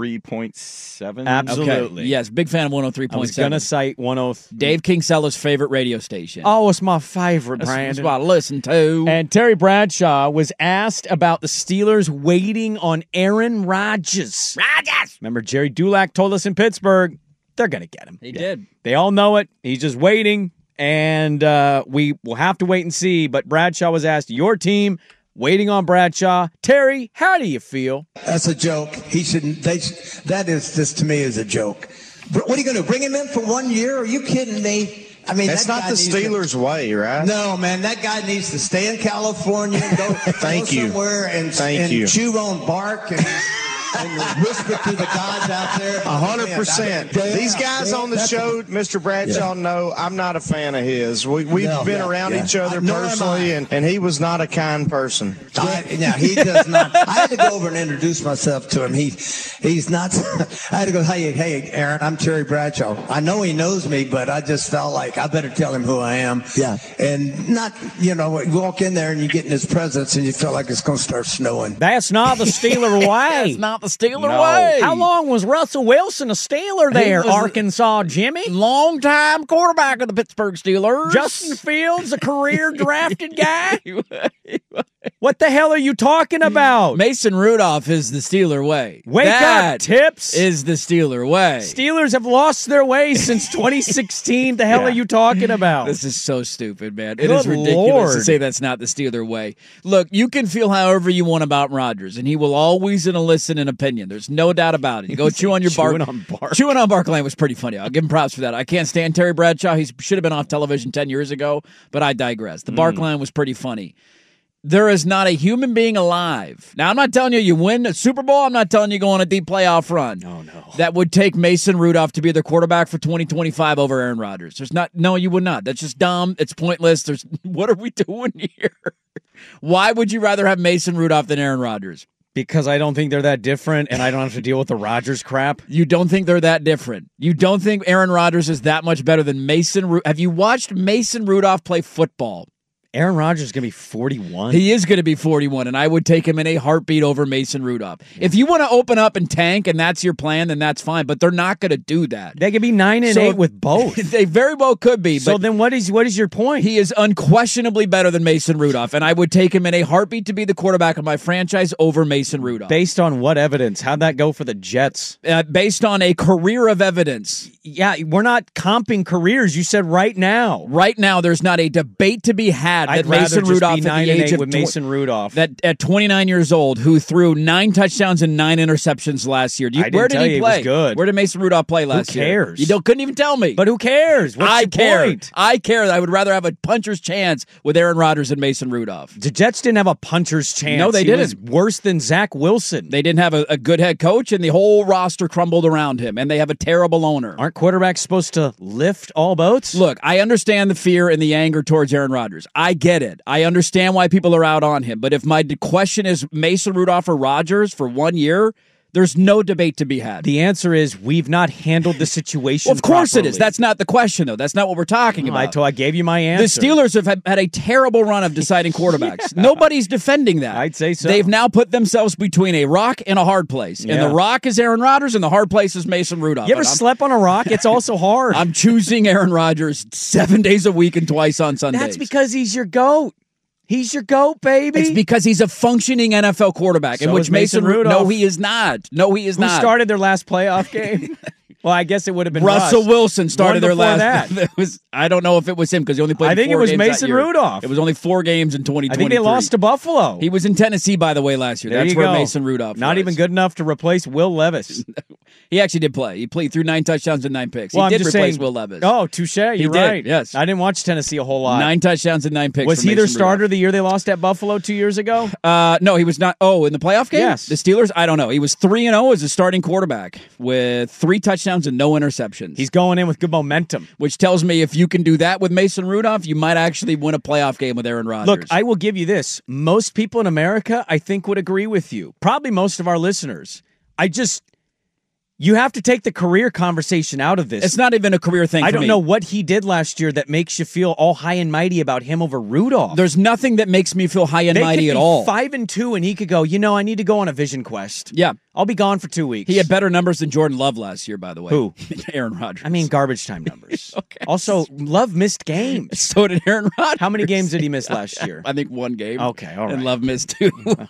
Speaker 10: 103.7.
Speaker 8: Absolutely.
Speaker 9: Okay. Yes, big fan of 103.7.
Speaker 8: I was going to cite 103.
Speaker 9: Dave Kingsella's favorite radio station.
Speaker 8: Oh, it's my favorite, Brandon.
Speaker 9: That's what I listen to.
Speaker 8: And Terry Bradshaw was asked about the Steelers waiting on Aaron Rodgers. Remember, Jerry Dulac told us in Pittsburgh, they're going to get him.
Speaker 9: He did.
Speaker 8: They all know it. He's just waiting, and we will have to wait and see. But Bradshaw was asked, your team waiting on Bradshaw. Terry, how do you feel?
Speaker 12: That's a joke. He shouldn't. That is just, to me, is a joke. What are you going to bring him in for 1 year? Are you kidding me? I mean,
Speaker 13: that's not the Steelers' way, right?
Speaker 12: No, man, that guy needs to stay in California and go,
Speaker 13: Thank you.
Speaker 12: somewhere and chew on bark. And and whisper to the gods out there.
Speaker 13: 100%. These guys on the show, Mr. Bradshaw, know I'm not a fan of his. We've been around each other personally, and he was not a kind person.
Speaker 12: He does not. I had to go over and introduce myself to him. He's not. I had to go, hey, Aaron, I'm Terry Bradshaw. I know he knows me, but I just felt like I better tell him who I am. Yeah. And not, you walk in there and you get in his presence and you feel like it's going to start snowing.
Speaker 8: That's not the Steeler way.
Speaker 9: That's not the Steeler way.
Speaker 8: How long was Russell Wilson a Steeler there, Arkansas Jimmy?
Speaker 9: Long-time quarterback of the Pittsburgh Steelers.
Speaker 8: Justin Fields, a career drafted guy? What the hell are you talking about?
Speaker 9: Mason Rudolph is the Steeler way.
Speaker 8: Wake up, Tips.
Speaker 9: Is the Steeler way.
Speaker 8: Steelers have lost their way since 2016. The hell are you talking about?
Speaker 9: This is so stupid, man. It is ridiculous to say that's not the Steeler way. Look, you can feel however you want about Rodgers, and he will always elicit an opinion. There's no doubt about it. You go chew on your bark. Chewing on Bark Lane was pretty funny. I'll give him props for that. I can't stand Terry Bradshaw. He should have been off television 10 years ago, but I digress. The Bark Line was pretty funny. There is not a human being alive. Now, I'm not telling you win a Super Bowl. I'm not telling you go on a deep playoff run.
Speaker 8: Oh, no.
Speaker 9: That would take Mason Rudolph to be the quarterback for 2025 over Aaron Rodgers. No, you would not. That's just dumb. It's pointless. What are we doing here? Why would you rather have Mason Rudolph than Aaron Rodgers?
Speaker 8: Because I don't think they're that different, and I don't have to deal with the Rodgers crap.
Speaker 9: You don't think they're that different? You don't think Aaron Rodgers is that much better than Mason Rudolph? Have you watched Mason Rudolph play football?
Speaker 8: Aaron Rodgers is going to be 41.
Speaker 9: He is going to be 41, and I would take him in a heartbeat over Mason Rudolph. If you want to open up and tank, and that's your plan, then that's fine, but they're not going to do that.
Speaker 8: They could be 9-8 with both.
Speaker 9: They very well could be.
Speaker 8: So then what is your point?
Speaker 9: He is unquestionably better than Mason Rudolph, and I would take him in a heartbeat to be the quarterback of my franchise over Mason Rudolph.
Speaker 8: Based on what evidence? How'd that go for the Jets?
Speaker 9: Based on a career of evidence.
Speaker 8: Yeah, we're not comping careers. You said right now.
Speaker 9: Right now, there's not a debate to be had that Mason Rudolph at the age of
Speaker 8: Mason Rudolph.
Speaker 9: That at 29 years old, who threw 9 touchdowns and 9 interceptions last year. Where did he play?
Speaker 8: He was good.
Speaker 9: Where did Mason Rudolph play last year?
Speaker 8: Who cares?
Speaker 9: You couldn't even tell me.
Speaker 8: But who cares? What's
Speaker 9: I care.
Speaker 8: Point?
Speaker 9: I care. I would rather have a puncher's chance with Aaron Rodgers and Mason Rudolph.
Speaker 8: The Jets didn't have a puncher's chance.
Speaker 9: No, they didn't.
Speaker 8: He was worse than Zach Wilson.
Speaker 9: They didn't have a good head coach, and the whole roster crumbled around him, and they have a terrible owner.
Speaker 8: Aren't quarterbacks supposed to lift all boats?
Speaker 9: Look, I understand the fear and the anger towards Aaron Rodgers. I get it. I understand why people are out on him. But if my question is Mason Rudolph or Rodgers for 1 year, there's no debate to be had.
Speaker 8: The answer is we've not handled the situation
Speaker 9: Well, of course
Speaker 8: properly.
Speaker 9: it is. That's not the question, though. That's not what we're talking about.
Speaker 8: I gave you my answer.
Speaker 9: The Steelers have had a terrible run of deciding quarterbacks. Nobody's defending that.
Speaker 8: I'd say so.
Speaker 9: They've now put themselves between a rock and a hard place. And the rock is Aaron Rodgers, and the hard place is Mason Rudolph.
Speaker 8: You ever slept on a rock? It's also hard.
Speaker 9: I'm choosing Aaron Rodgers 7 days a week and twice on Sundays.
Speaker 8: That's because he's your GOAT. He's your GOAT, baby.
Speaker 9: It's because he's a functioning NFL quarterback, in which Mason Rudolph. No, he is not. No, he is not.
Speaker 8: Who started their last playoff game? Well, I guess it would have been
Speaker 9: Russell Wilson started their last.
Speaker 8: That.
Speaker 9: I don't know if it was him because he only played.
Speaker 8: I think it was Mason Rudolph.
Speaker 9: It was only 4 games in 2023.
Speaker 8: I think they lost to Buffalo.
Speaker 9: He was in Tennessee, by the way, last year. That's where Mason Rudolph.
Speaker 8: Not even good enough to replace Will Levis.
Speaker 9: He actually did play. He played through 9 touchdowns and 9 picks. He did replace Will Levis.
Speaker 8: Oh, touche. You're right.
Speaker 9: Yes,
Speaker 8: I didn't watch Tennessee a whole lot.
Speaker 9: 9 touchdowns and 9 picks.
Speaker 8: Was he their starter the year they lost at Buffalo 2 years ago?
Speaker 9: No, he was not. Oh, in the playoff game?
Speaker 8: Yes.
Speaker 9: The Steelers? I don't know. He was 3-0 as a starting quarterback with 3 touchdowns and no interceptions.
Speaker 8: He's going in with good momentum.
Speaker 9: Which tells me if you can do that with Mason Rudolph, you might actually win a playoff game with Aaron Rodgers.
Speaker 8: Look, I will give you this. Most people in America, I think, would agree with you. Probably most of our listeners. You have to take the career conversation out of this.
Speaker 9: It's not even a career thing.
Speaker 8: I don't know what he did last year that makes you feel all high and mighty about him over Rudolph.
Speaker 9: There's nothing that makes me feel high and mighty at all.
Speaker 8: 5-2, and he could go, I need to go on a vision quest.
Speaker 9: Yeah.
Speaker 8: I'll be gone for 2 weeks.
Speaker 9: He had better numbers than Jordan Love last year, by the way.
Speaker 8: Who?
Speaker 9: Aaron Rodgers.
Speaker 8: I mean, garbage time numbers.
Speaker 9: Okay.
Speaker 8: Also, Love missed games.
Speaker 9: So did Aaron Rodgers.
Speaker 8: How many games did he miss last year?
Speaker 9: I think 1 game.
Speaker 8: Okay, all right.
Speaker 9: And Love missed 2.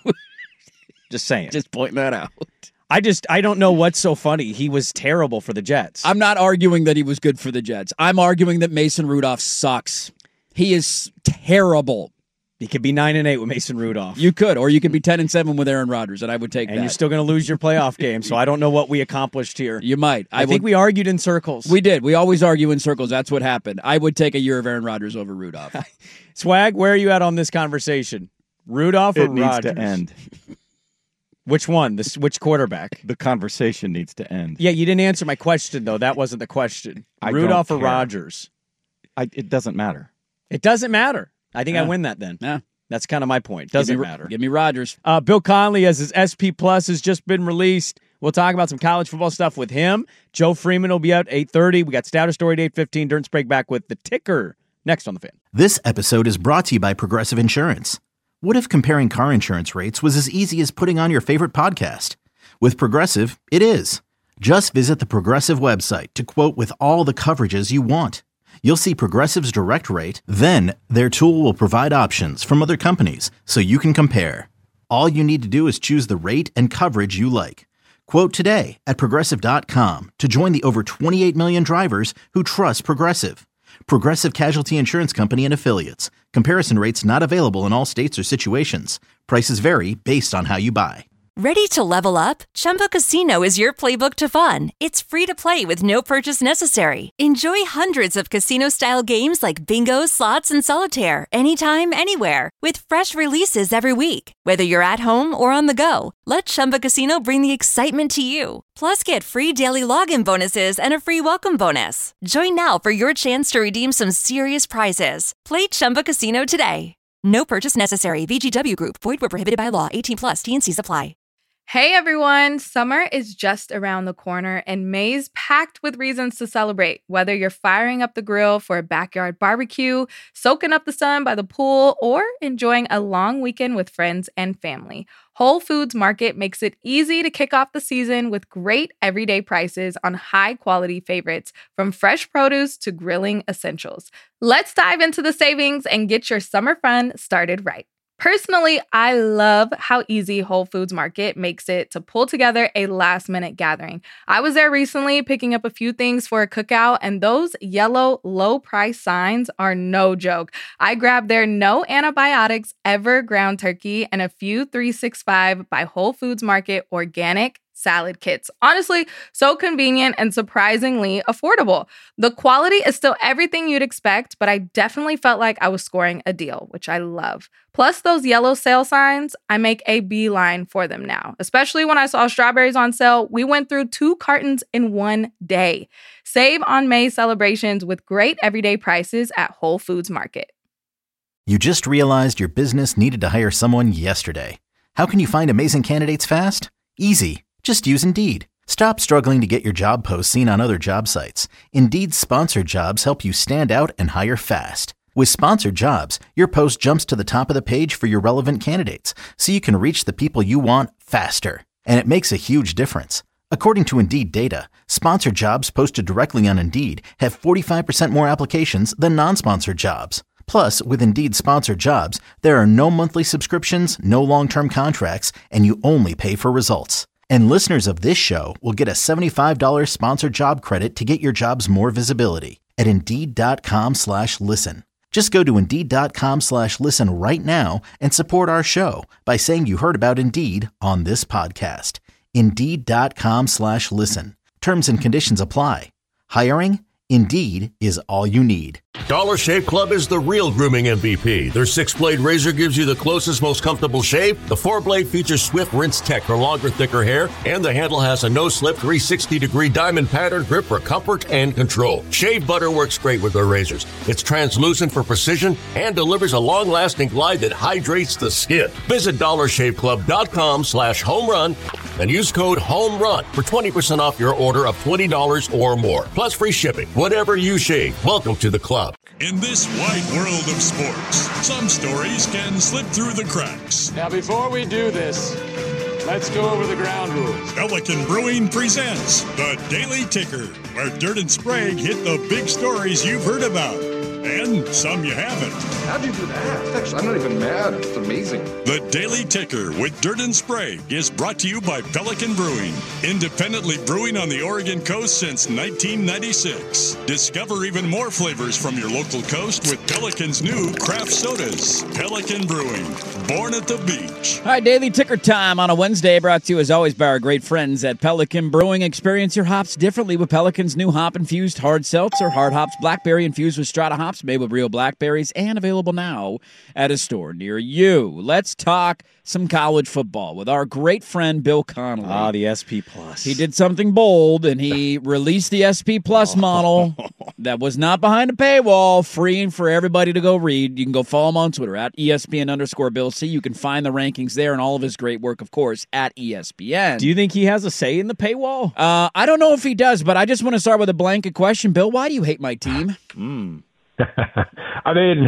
Speaker 8: Just saying.
Speaker 9: Just pointing that out.
Speaker 8: I don't know what's so funny. He was terrible for the Jets.
Speaker 9: I'm not arguing that he was good for the Jets. I'm arguing that Mason Rudolph sucks. He is terrible.
Speaker 8: He could be 9-8 with Mason Rudolph.
Speaker 9: You could, or you could be 10-7 with Aaron Rodgers, and I would take that.
Speaker 8: And you're still going to lose your playoff game, so I don't know what we accomplished here.
Speaker 9: You might.
Speaker 8: I think we argued in circles.
Speaker 9: We did. We always argue in circles. That's what happened. I would take a year of Aaron Rodgers over Rudolph.
Speaker 8: Swag, where are you at on this conversation? Rudolph or Rodgers?
Speaker 10: It needs to end.
Speaker 8: Which one? Which quarterback?
Speaker 10: The conversation needs to end.
Speaker 8: Yeah, you didn't answer my question, though. That wasn't the question. Rudolph or Rodgers?
Speaker 10: It doesn't matter.
Speaker 8: It doesn't matter. I think I win that then.
Speaker 9: Yeah.
Speaker 8: That's kind of my point. Doesn't matter.
Speaker 9: Give me Rodgers.
Speaker 8: Bill Connelly, as his SP Plus has just been released. We'll talk about some college football stuff with him. Joe Freeman will be out 8:30. We got Stouter Story at 8:15. Dirt and Sprague back with the ticker next on The Fan.
Speaker 1: This episode is brought to you by Progressive Insurance. What if comparing car insurance rates was as easy as putting on your favorite podcast? With Progressive, it is. Just visit the Progressive website to quote with all the coverages you want. You'll see Progressive's direct rate, then their tool will provide options from other companies so you can compare. All you need to do is choose the rate and coverage you like. Quote today at Progressive.com to join the over 28 million drivers who trust Progressive. Progressive Casualty Insurance Company and Affiliates. Comparison rates not available in all states or situations. Prices vary based on how you buy.
Speaker 11: Ready to level up? Chumba Casino is your playbook to fun. It's free to play with no purchase necessary. Enjoy hundreds of casino-style games like bingo, slots, and solitaire anytime, anywhere. With fresh releases every week. Whether you're at home or on the go, let Chumba Casino bring the excitement to you. Plus, get free daily login bonuses and a free welcome bonus. Join now for your chance to redeem some serious prizes. Play Chumba Casino today. No purchase necessary. VGW Group. Void where prohibited by law. 18+. T&Cs apply.
Speaker 2: Hey everyone, summer is just around the corner and May's packed with reasons to celebrate. Whether you're firing up the grill for a backyard barbecue, soaking up the sun by the pool, or enjoying a long weekend with friends and family, Whole Foods Market makes it easy to kick off the season with great everyday prices on high-quality favorites, from fresh produce to grilling essentials. Let's dive into the savings and get your summer fun started right. Personally, I love how easy Whole Foods Market makes it to pull together a last-minute gathering. I was there recently picking up a few things for a cookout, and those yellow low-price signs are no joke. I grabbed their no antibiotics ever ground turkey and a few 365 by Whole Foods Market organic salad kits. Honestly, so convenient and surprisingly affordable. The quality is still everything you'd expect, but I definitely felt like I was scoring a deal, which I love. Plus those yellow sale signs, I make a beeline for them now. Especially when I saw strawberries on sale, we went through 2 cartons in one day. Save on May celebrations with great everyday prices at Whole Foods Market.
Speaker 1: You just realized your business needed to hire someone yesterday. How can you find amazing candidates fast? Easy. Just use Indeed. Stop struggling to get your job posts seen on other job sites. Indeed's sponsored jobs help you stand out and hire fast. With sponsored jobs, your post jumps to the top of the page for your relevant candidates, so you can reach the people you want faster. And it makes a huge difference. According to Indeed data, sponsored jobs posted directly on Indeed have 45% more applications than non-sponsored jobs. Plus, with Indeed sponsored jobs, there are no monthly subscriptions, no long-term contracts, and you only pay for results. And listeners of this show will get a $75 sponsored job credit to get your jobs more visibility at Indeed.com/listen. Just go to Indeed.com/listen right now and support our show by saying you heard about Indeed on this podcast. Indeed.com/listen. Terms and conditions apply. Hiring? Indeed is all you need.
Speaker 3: Dollar Shave Club is the real grooming MVP. Their 6-blade razor gives you the closest, most comfortable shave. The 4-blade features swift rinse tech for longer, thicker hair, and the handle has a no-slip 360-degree diamond pattern grip for comfort and control. Shave butter works great with their razors. It's translucent for precision and delivers a long-lasting glide that hydrates the skin. Visit DollarShaveClub.com/homerun and use code HOMERUN for 20% off your order of $20 or more, plus free shipping. Whatever you shave, welcome to the club.
Speaker 4: In this wide world of sports, some stories can slip through the cracks.
Speaker 14: Now, before we do this, let's go over the ground rules.
Speaker 4: Pelican Brewing presents the Daily Ticker, where Dirt and Sprague hit the big stories you've heard about. And some you haven't.
Speaker 15: How'd you do that? Actually, I'm not even mad. It's amazing.
Speaker 4: The Daily Ticker with Dirt and Sprague is brought to you by Pelican Brewing, independently brewing on the Oregon coast since 1996. Discover even more flavors from your local coast with Pelican's new craft sodas. Pelican Brewing, born at the beach.
Speaker 9: All right, Daily Ticker time on a Wednesday, brought to you as always by our great friends at Pelican Brewing. Experience your hops differently with Pelican's new hop-infused hard seltzer, hard hops blackberry infused with strata hops, Pops made with real blackberries and available now at a store near you. Let's talk some college football with our great friend Bill Connolly.
Speaker 8: Ah, the SP Plus.
Speaker 9: He did something bold, and he released the SP Plus model that was not behind a paywall, free for everybody to go read. You can go follow him on Twitter at ESPN_Bill C. You can find the rankings there and all of his great work, of course, at ESPN.
Speaker 8: Do you think he has a say in the paywall?
Speaker 9: I don't know if he does, but I just want to start with a blanket question. Bill, why do you hate my team?
Speaker 16: I mean,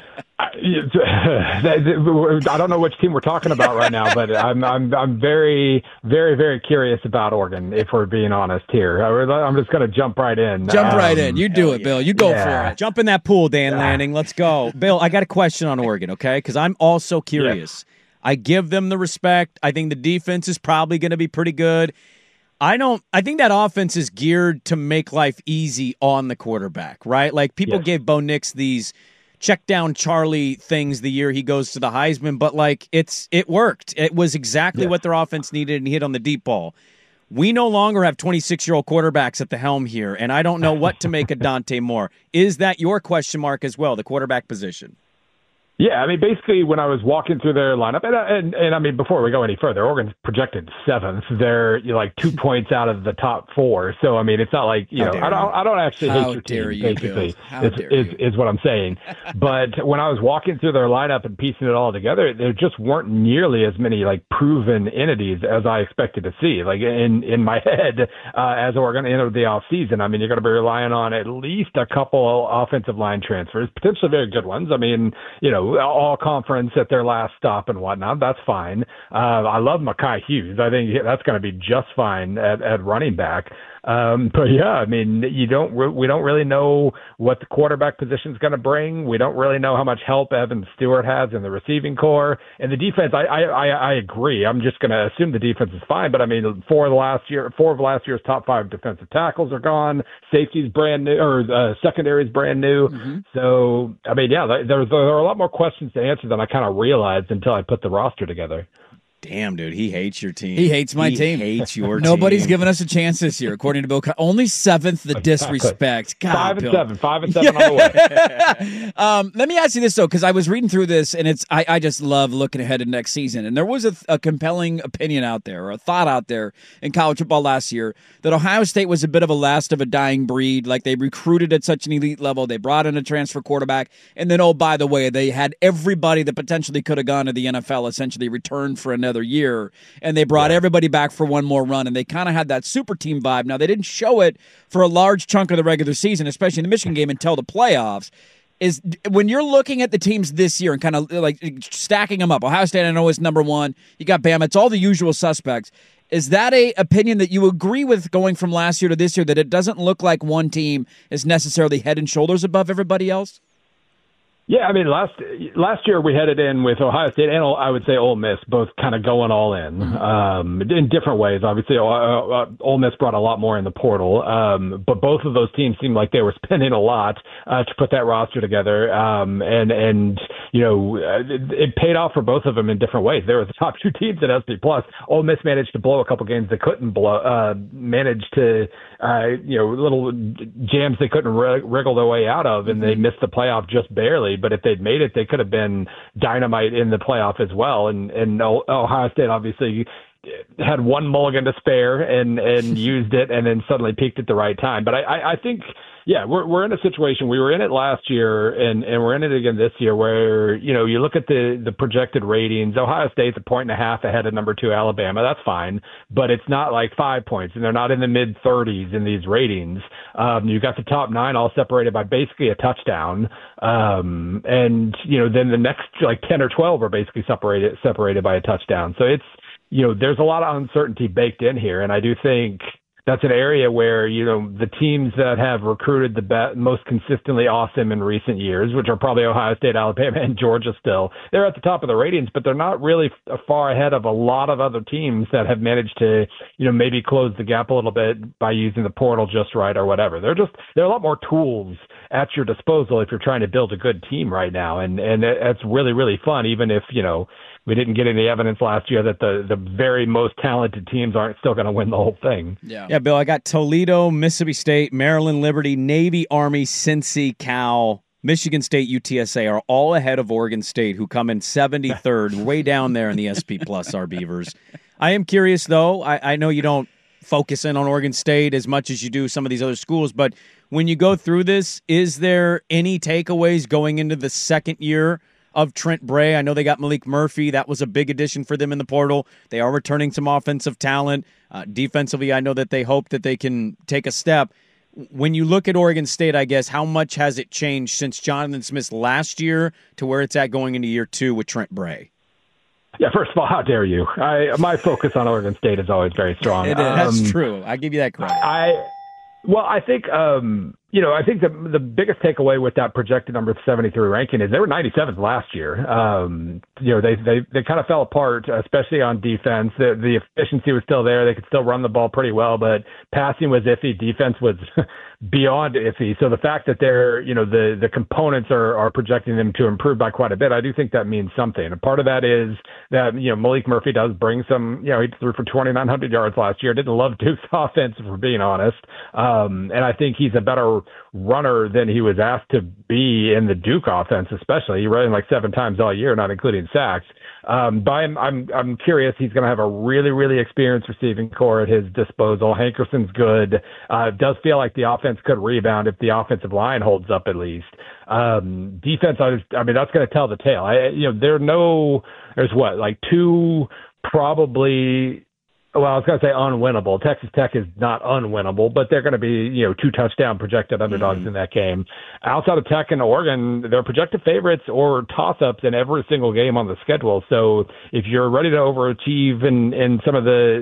Speaker 16: I don't know which team we're talking about right now, but I'm very, very, very curious about Oregon, if we're being honest here. I'm just going to jump right in.
Speaker 9: Jump right in. You do it, Bill. You go for it.
Speaker 8: Jump in that pool, Dan Lanning. Let's go. Bill, I got a question on Oregon, okay? Because I'm also curious. I give them the respect. I think the defense is probably going to be pretty good. I think that offense is geared to make life easy on the quarterback, right? Like, people gave Bo Nix these check down Charlie things the year he goes to the Heisman, but like it worked. It was exactly what their offense needed, and he hit on the deep ball. We no longer have 26-year-old quarterbacks at the helm here, and I don't know what to make of Dante Moore. Is that your question mark as well, the quarterback position?
Speaker 16: Yeah, I mean, basically, when I was walking through their lineup, and I mean, before we go any further, Oregon's projected 7th. They're 2 points out of the top 4. So, I mean, it's not like, I don't actually hate your team, basically, is what I'm saying. But when I was walking through their lineup and piecing it all together, there just weren't nearly as many, proven entities as I expected to see. Like, in my head, as Oregon entered the offseason, I mean, you're going to be relying on at least a couple offensive line transfers, potentially very good ones. I mean, all conference at their last stop and whatnot. That's fine. I love Mekhi Hughes. I think that's going to be just fine at running back. But yeah, I mean, we don't really know what the quarterback position is going to bring. We don't really know how much help Evan Stewart has in the receiving core and the defense. I agree. I'm just going to assume the defense is fine. But I mean, 4 of last year's top 5 defensive tackles are gone. Safety's brand new, or secondary's brand new. Mm-hmm. So I mean, yeah, there are a lot more questions to answer than I kind of realized until I put the roster together.
Speaker 8: Damn, dude, he hates your team.
Speaker 9: He hates my team.
Speaker 8: He hates your
Speaker 9: Nobody's
Speaker 8: team.
Speaker 9: given us a chance this year, according to Bill. Only 7th, the disrespect. God,
Speaker 16: 5 and 7 on the
Speaker 9: way. Let me ask you this, though, because I was reading through this, and I just love looking ahead to next season. And there was a compelling opinion out there, or a thought out there in college football last year, that Ohio State was a bit of a last of a dying breed. Like, they recruited at such an elite level. They brought in a transfer quarterback. And then, oh, by the way, they had everybody that potentially could have gone to the NFL essentially returned for another year, and they brought everybody back for one more run, and they kind of had that super team vibe. Now, they didn't show it for a large chunk of the regular season, especially in the Michigan game, until the playoffs. Is when you're looking at the teams this year and kind of like stacking them up, Ohio State I know is number 1, you got Bama, it's all the usual suspects. Is that a opinion that you agree with going from last year to this year, that it doesn't look like one team is necessarily head and shoulders above everybody else?
Speaker 16: Yeah, I mean, last year we headed in with Ohio State and I would say Ole Miss both kind of going all in different ways. Obviously, Ole Miss brought a lot more in the portal, but both of those teams seemed like they were spending a lot to put that roster together, and it paid off for both of them in different ways. They were the top 2 teams at SP Plus. Ole Miss managed to blow a couple games they couldn't blow, managed to little jams they couldn't wriggle their way out of, and they missed the playoff just barely. But if they'd made it, they could have been dynamite in the playoff as well. And Ohio State obviously had one mulligan to spare and used it, and then suddenly peaked at the right time. But I think, yeah, we're in a situation. We were in it last year, and we're in it again this year, where you look at the projected ratings. Ohio State's 1.5 points ahead of number 2 Alabama. That's fine, but it's not like 5 points, and they're not in the mid 30s in these ratings. You got the top 9 all separated by basically a touchdown, and then the next 10 or 12 are basically separated by a touchdown. So it's there's a lot of uncertainty baked in here, and I do think that's an area where, the teams that have recruited the most consistently awesome in recent years, which are probably Ohio State, Alabama, and Georgia still, they're at the top of the ratings, but they're not really far ahead of a lot of other teams that have managed to, maybe close the gap a little bit by using the portal just right or whatever. There are a lot more tools at your disposal if you're trying to build a good team right now. And it's really, really fun, even if, we didn't get any evidence last year that the very most talented teams aren't still going to win the whole thing.
Speaker 8: Yeah, Bill, I got Toledo, Mississippi State, Maryland, Liberty, Navy, Army, Cincy, Cal, Michigan State, UTSA are all ahead of Oregon State, who come in 73rd, way down there in the SP Plus, our Beavers. I am curious, though. I know you don't focus in on Oregon State as much as you do some of these other schools, but when you go through this, is there any takeaways going into the second year of Trent Bray? I know they got Malik Murphy. That was a big addition for them in the portal. They are returning some offensive talent. Defensively, I know that they hope that they can take a step. When you look at Oregon State, I guess, how much has it changed since Jonathan Smith last year to where it's at going into year 2 with Trent Bray?
Speaker 16: Yeah, first of all, how dare you? My focus on Oregon State is always very strong.
Speaker 8: It is. That's true. I give you that credit.
Speaker 16: I think I think the biggest takeaway with that projected number 73 ranking is they were 97th last year. They kind of fell apart, especially on defense. The efficiency was still there. They could still run the ball pretty well, but passing was iffy. Defense was beyond iffy. So the fact that they're, the components are projecting them to improve by quite a bit, I do think that means something. And part of that is that, Malik Murphy does bring some, he threw for 2,900 yards last year. Didn't love Duke's offense, for being honest. And I think he's a better runner than he was asked to be in the Duke offense, especially. He ran like 7 times all year, not including sacks. But I'm curious. He's going to have a really, really experienced receiving core at his disposal. Hankerson's good. It does feel like the offense could rebound if the offensive line holds up at least. Defense, that's going to tell the tale. There's two probably. Well, I was going to say unwinnable. Texas Tech is not unwinnable, but they're going to be, 2 touchdown projected underdogs in that game. Outside of Tech and Oregon, they're projected favorites or toss-ups in every single game on the schedule. So if you're ready to overachieve in some of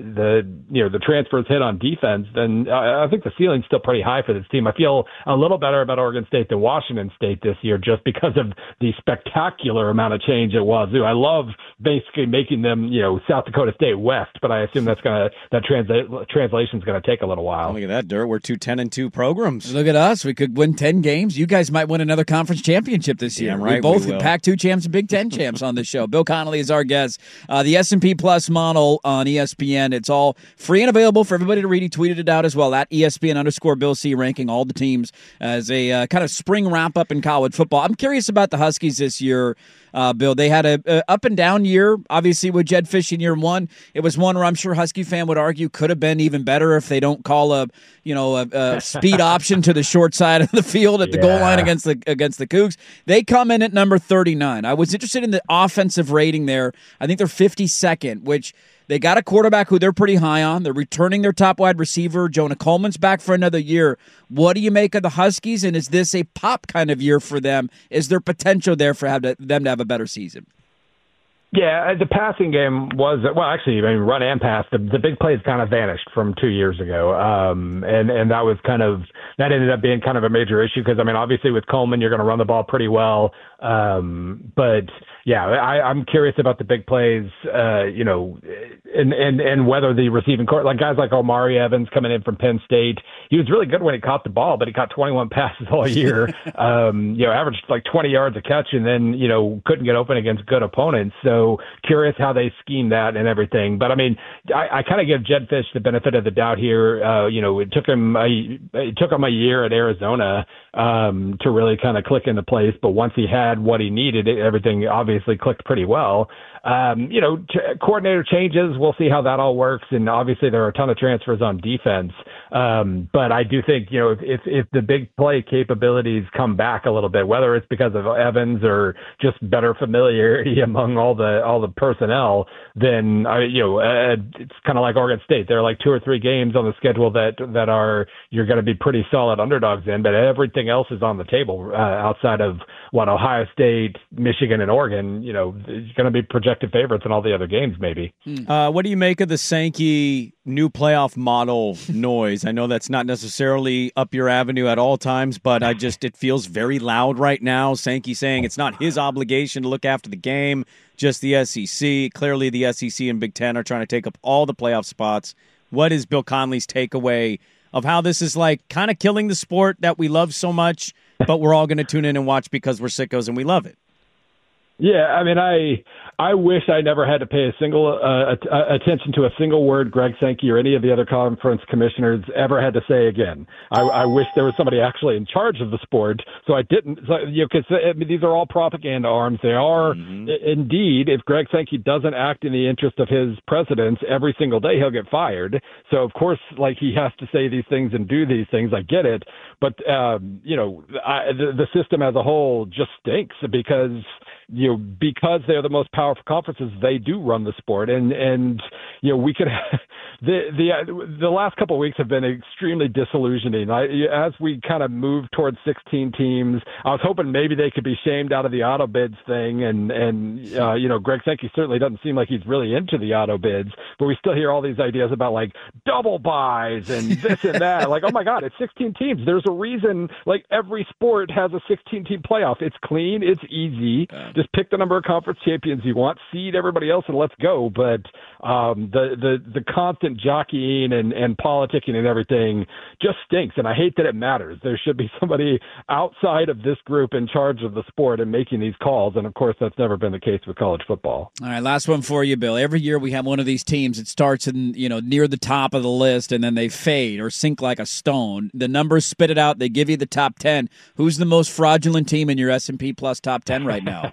Speaker 16: the transfers hit on defense, then I think the ceiling's still pretty high for this team. I feel a little better about Oregon State than Washington State this year just because of the spectacular amount of change at Wazoo. I love basically making them, South Dakota State West, but I assume translation's going to take a little while.
Speaker 8: Look at that, Dirt. We're 2 10-2 programs.
Speaker 9: Look at us. We could win 10 games. You guys might win another conference championship this year.
Speaker 8: Yeah, right.
Speaker 9: We both Pac-2 champs and Big Ten champs on this show. Bill Connolly is our guest. The S&P Plus model on ESPN. It's all free and available for everybody to read. He tweeted it out as well at ESPN_Bill C, ranking all the teams as a kind of spring wrap-up in college football. I'm curious about the Huskies this year. Bill, they had a up and down year, obviously, with Jedd Fisch in year 1. It was one where I'm sure Husky fan would argue could have been even better if they don't call a speed option to the short side of the field at the goal line against the Cougs. They come in at number 39. I was interested in the offensive rating there. I think they're 52nd, which they got a quarterback who they're pretty high on. They're returning their top wide receiver. Jonah Coleman's back for another year. What do you make of the Huskies, and is this a pop kind of year for them? Is there potential there for them to have a better season?
Speaker 16: Yeah, the passing game was, run and pass. The big plays kind of vanished from 2 years ago. And that was that ended up being kind of a major issue because, obviously with Coleman, you're going to run the ball pretty well. But yeah, I'm curious about the big plays, and whether the receiving court, like guys like Omari Evans coming in from Penn State, he was really good when he caught the ball, but he caught 21 passes all year, averaged like 20 yards a catch and then, couldn't get open against good opponents. So curious how they scheme that and everything. But I kind of give Jedd Fisch the benefit of the doubt here. It took him a year at Arizona, to really kind of click into place. But once he had what he needed, everything obviously clicked pretty well. Coordinator changes. We'll see how that all works. And obviously there are a ton of transfers on defense. But I do think, if the big play capabilities come back a little bit, whether it's because of Evans or just better familiarity among all the personnel, then, it's kind of like Oregon State. There are like 2 or 3 games on the schedule that are, you're going to be pretty solid underdogs in, but everything else is on the table, outside of Ohio State, Michigan, and Oregon. It's going to be projected favorites in all the other games, maybe.
Speaker 8: What do you make of the Sankey new playoff model noise? I know that's not necessarily up your avenue at all times, but it feels very loud right now. Sankey saying it's not his obligation to look after the game, just the SEC. Clearly the SEC and Big Ten are trying to take up all the playoff spots. What is Bill Connolly's takeaway of how this is like kind of killing the sport that we love so much, but we're all going to tune in and watch because we're sickos and we love it?
Speaker 16: Yeah, I wish I never had to pay a single attention to a single word Greg Sankey or any of the other conference commissioners ever had to say again. I wish there was somebody actually in charge of the sport, so I didn't. So, because these are all propaganda arms. They are indeed. If Greg Sankey doesn't act in the interest of his presidents every single day, he'll get fired. So of course, like, he has to say these things and do these things. I get it, but the system as a whole just stinks because they're the most powerful conferences, they do run the sport, and we could the last couple of weeks have been extremely disillusioning. As we kind of move towards 16 teams, I was hoping maybe they could be shamed out of the auto bids thing, and Greg Sankey certainly doesn't seem like he's really into the auto bids, but we still hear all these ideas about like double buys and this and that. Like, oh my God, it's 16 teams. There's a reason. Like, every sport has a 16-team playoff. It's clean. It's easy. Just pick the number of conference champions you want, seed everybody else, and let's go. But the constant jockeying and politicking and everything just stinks, and I hate that it matters. There should be somebody outside of this group in charge of the sport and making these calls, and of course that's never been the case with college football.
Speaker 9: All right, last one for you, Bill. Every year we have one of these teams that starts in near the top of the list, and then they fade or sink like a stone. The numbers spit it out. They give you the top 10. Who's the most fraudulent team in your S&P Plus top 10 right now?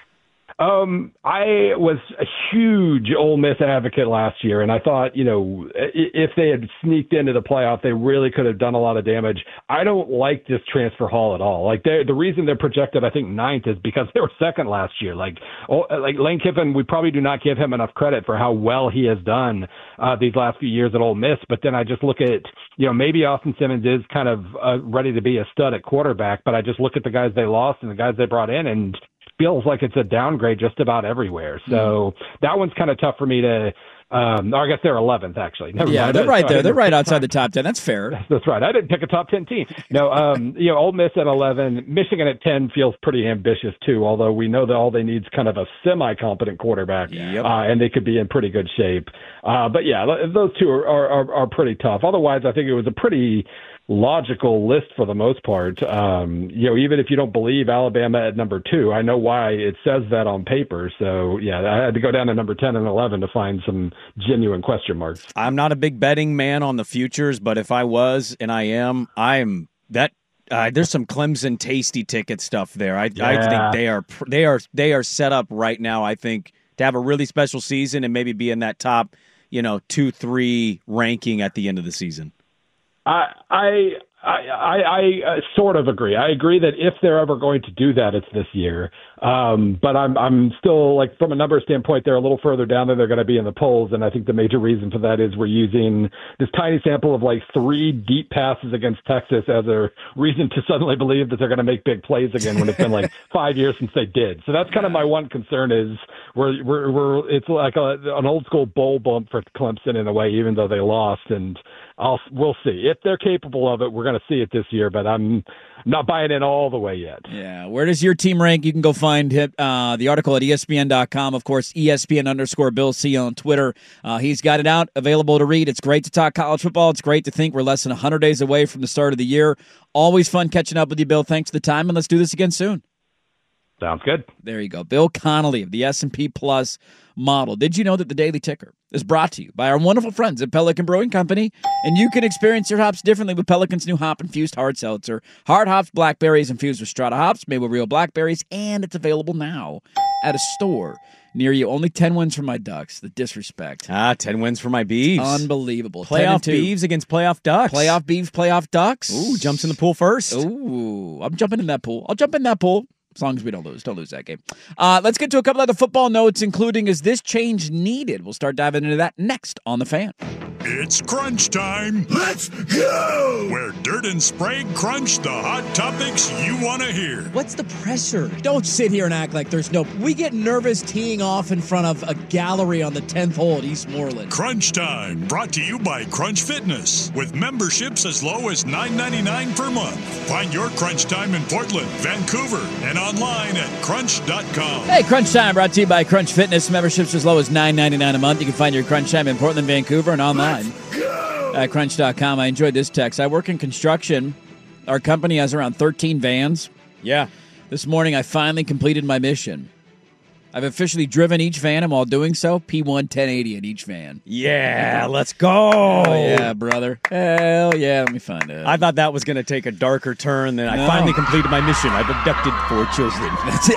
Speaker 16: I was a huge Ole Miss advocate last year, and I thought, if they had sneaked into the playoff, they really could have done a lot of damage. I don't like this transfer haul at all. Like, the reason they're projected, I think, 9th is because they were 2nd last year. Like Lane Kiffin, we probably do not give him enough credit for how well he has done these last few years at Ole Miss. But then I just look at, maybe Austin Simmons is kind of ready to be a stud at quarterback, but I just look at the guys they lost and the guys they brought in, and feels like it's a downgrade just about everywhere. So that one's kind of tough for me to I guess they're 11th, actually. Never mind.
Speaker 9: They're right there. They're right outside the top 10. That's fair.
Speaker 16: That's right. I didn't pick a top 10 team. No, Ole Miss at 11. Michigan at 10 feels pretty ambitious, too, although we know that all they need is kind of a semi-competent quarterback, and they could be in pretty good shape. But, yeah, those two are pretty tough. Otherwise, I think it was a pretty logical list for the most part. Even if you don't believe Alabama at number 2, I know why it says that on paper. So, yeah, I had to go down to number 10 and 11 to find some genuine question marks.
Speaker 8: I'm not a big betting man on the futures, but if I was, and I am that. There's some Clemson tasty ticket stuff there. I think they are set up right now, I think, to have a really special season and maybe be in that top 2-3 ranking at the end of the season.
Speaker 16: I sort of agree. I agree that if they're ever going to do that, it's this year. But I'm still, like, from a number standpoint, they're a little further down than they're going to be in the polls. And I think the major reason for that is we're using this tiny sample of like 3 deep passes against Texas as a reason to suddenly believe that they're going to make big plays again when it's been like 5 years since they did. So that's kind of my one concern is it's like an old school bowl bump for Clemson in a way, even though they lost. And we'll see if they're capable of it. We're going to see it this year, but I'm not buying in all the way yet.
Speaker 9: Yeah. Where does your team rank? You can go find the article at ESPN.com. Of course, ESPN_Bill C on Twitter. He's got it out, available to read. It's great to talk college football. It's great to think we're less than 100 days away from the start of the year. Always fun catching up with you, Bill. Thanks for the time, and let's do this again soon.
Speaker 16: Sounds good.
Speaker 9: There you go. Bill Connolly of the S&P Plus model. Did you know that the Daily Ticker is brought to you by our wonderful friends at Pelican Brewing Company? And you can experience your hops differently with Pelican's new hop-infused hard seltzer. Hard hops, blackberries infused with strata hops, made with real blackberries, and it's available now at a store near you. Only 10 wins for my Ducks. The disrespect.
Speaker 8: 10 wins for my Beavs.
Speaker 9: Unbelievable.
Speaker 8: Playoff Beavs against playoff Ducks.
Speaker 9: Playoff Beavs, playoff Ducks.
Speaker 8: Ooh, jumps in the pool first.
Speaker 9: Ooh, I'm jumping in that pool. I'll jump in that pool. As long as we don't lose that game. Let's get to a couple other football notes, including is this change needed? We'll start diving into that next on The Fan.
Speaker 4: It's crunch time. Let's go! Where Dirt and Sprague crunch the hot topics you want to hear.
Speaker 17: What's the pressure? Don't sit here and act like there's no... We get nervous teeing off in front of a gallery on the 10th hole at Eastmoreland.
Speaker 4: Crunch time, brought to you by Crunch Fitness, with memberships as low as $9.99 per month. Find your Crunch Time in Portland, Vancouver, and online at crunch.com.
Speaker 9: Hey, Crunch Time brought to you by Crunch Fitness. Memberships as low as $9.99 a month. You can find your Crunch Time in Portland, Vancouver, and online at crunch.com. I enjoyed this text. I work in construction. Our company has around 13 vans.
Speaker 8: Yeah.
Speaker 9: This morning I finally completed my mission. I've officially driven each van, and while doing so, P1 1080 in each van.
Speaker 8: Yeah, let's go.
Speaker 9: Oh, yeah, brother. Hell yeah, let me find it.
Speaker 8: I thought that was going to take a darker turn. Then I finally completed my mission. I've abducted 4 children.
Speaker 9: That's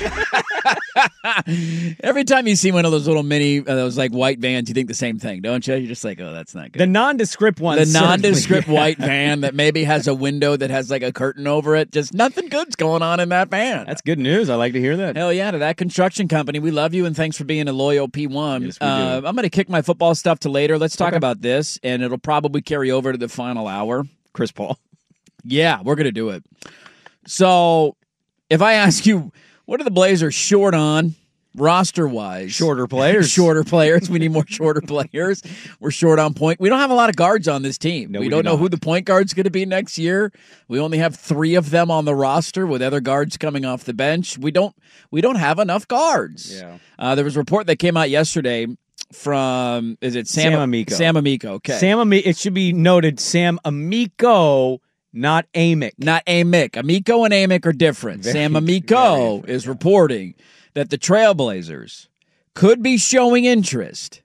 Speaker 9: it. Every time you see one of those little mini, those like white vans, you think the same thing, don't you? You're just like, oh, that's not good.
Speaker 8: The nondescript one.
Speaker 9: The nondescript white van that maybe has a window that has like a curtain over it. Just nothing good's going on in that van.
Speaker 8: That's good news. I like to hear that.
Speaker 9: Hell yeah, to that construction company. We love you, and thanks for being a loyal P1.
Speaker 8: Yes, we do.
Speaker 9: I'm going to kick my football stuff to later. Let's talk about this, and it'll probably carry over to the final hour.
Speaker 8: Chris Paul.
Speaker 9: Yeah, we're going to do it. So if I ask you, what are the Blazers short on roster-wise?
Speaker 8: Shorter players.
Speaker 9: Shorter players. We need more shorter players. We're short on point. We don't have a lot of guards on this team.
Speaker 8: No,
Speaker 9: we don't know who the point guard's going to be next year. We only have 3 of them on the roster with other guards coming off the bench. We don't have enough guards.
Speaker 8: Yeah.
Speaker 9: There was a report that came out yesterday from, is it Sam
Speaker 8: Amico?
Speaker 9: Sam Amico, okay.
Speaker 8: It should be noted, Sam Amico, not Amick.
Speaker 9: Not Amick. Amico and Amick are different. Sam Amico is reporting that the Trailblazers could be showing interest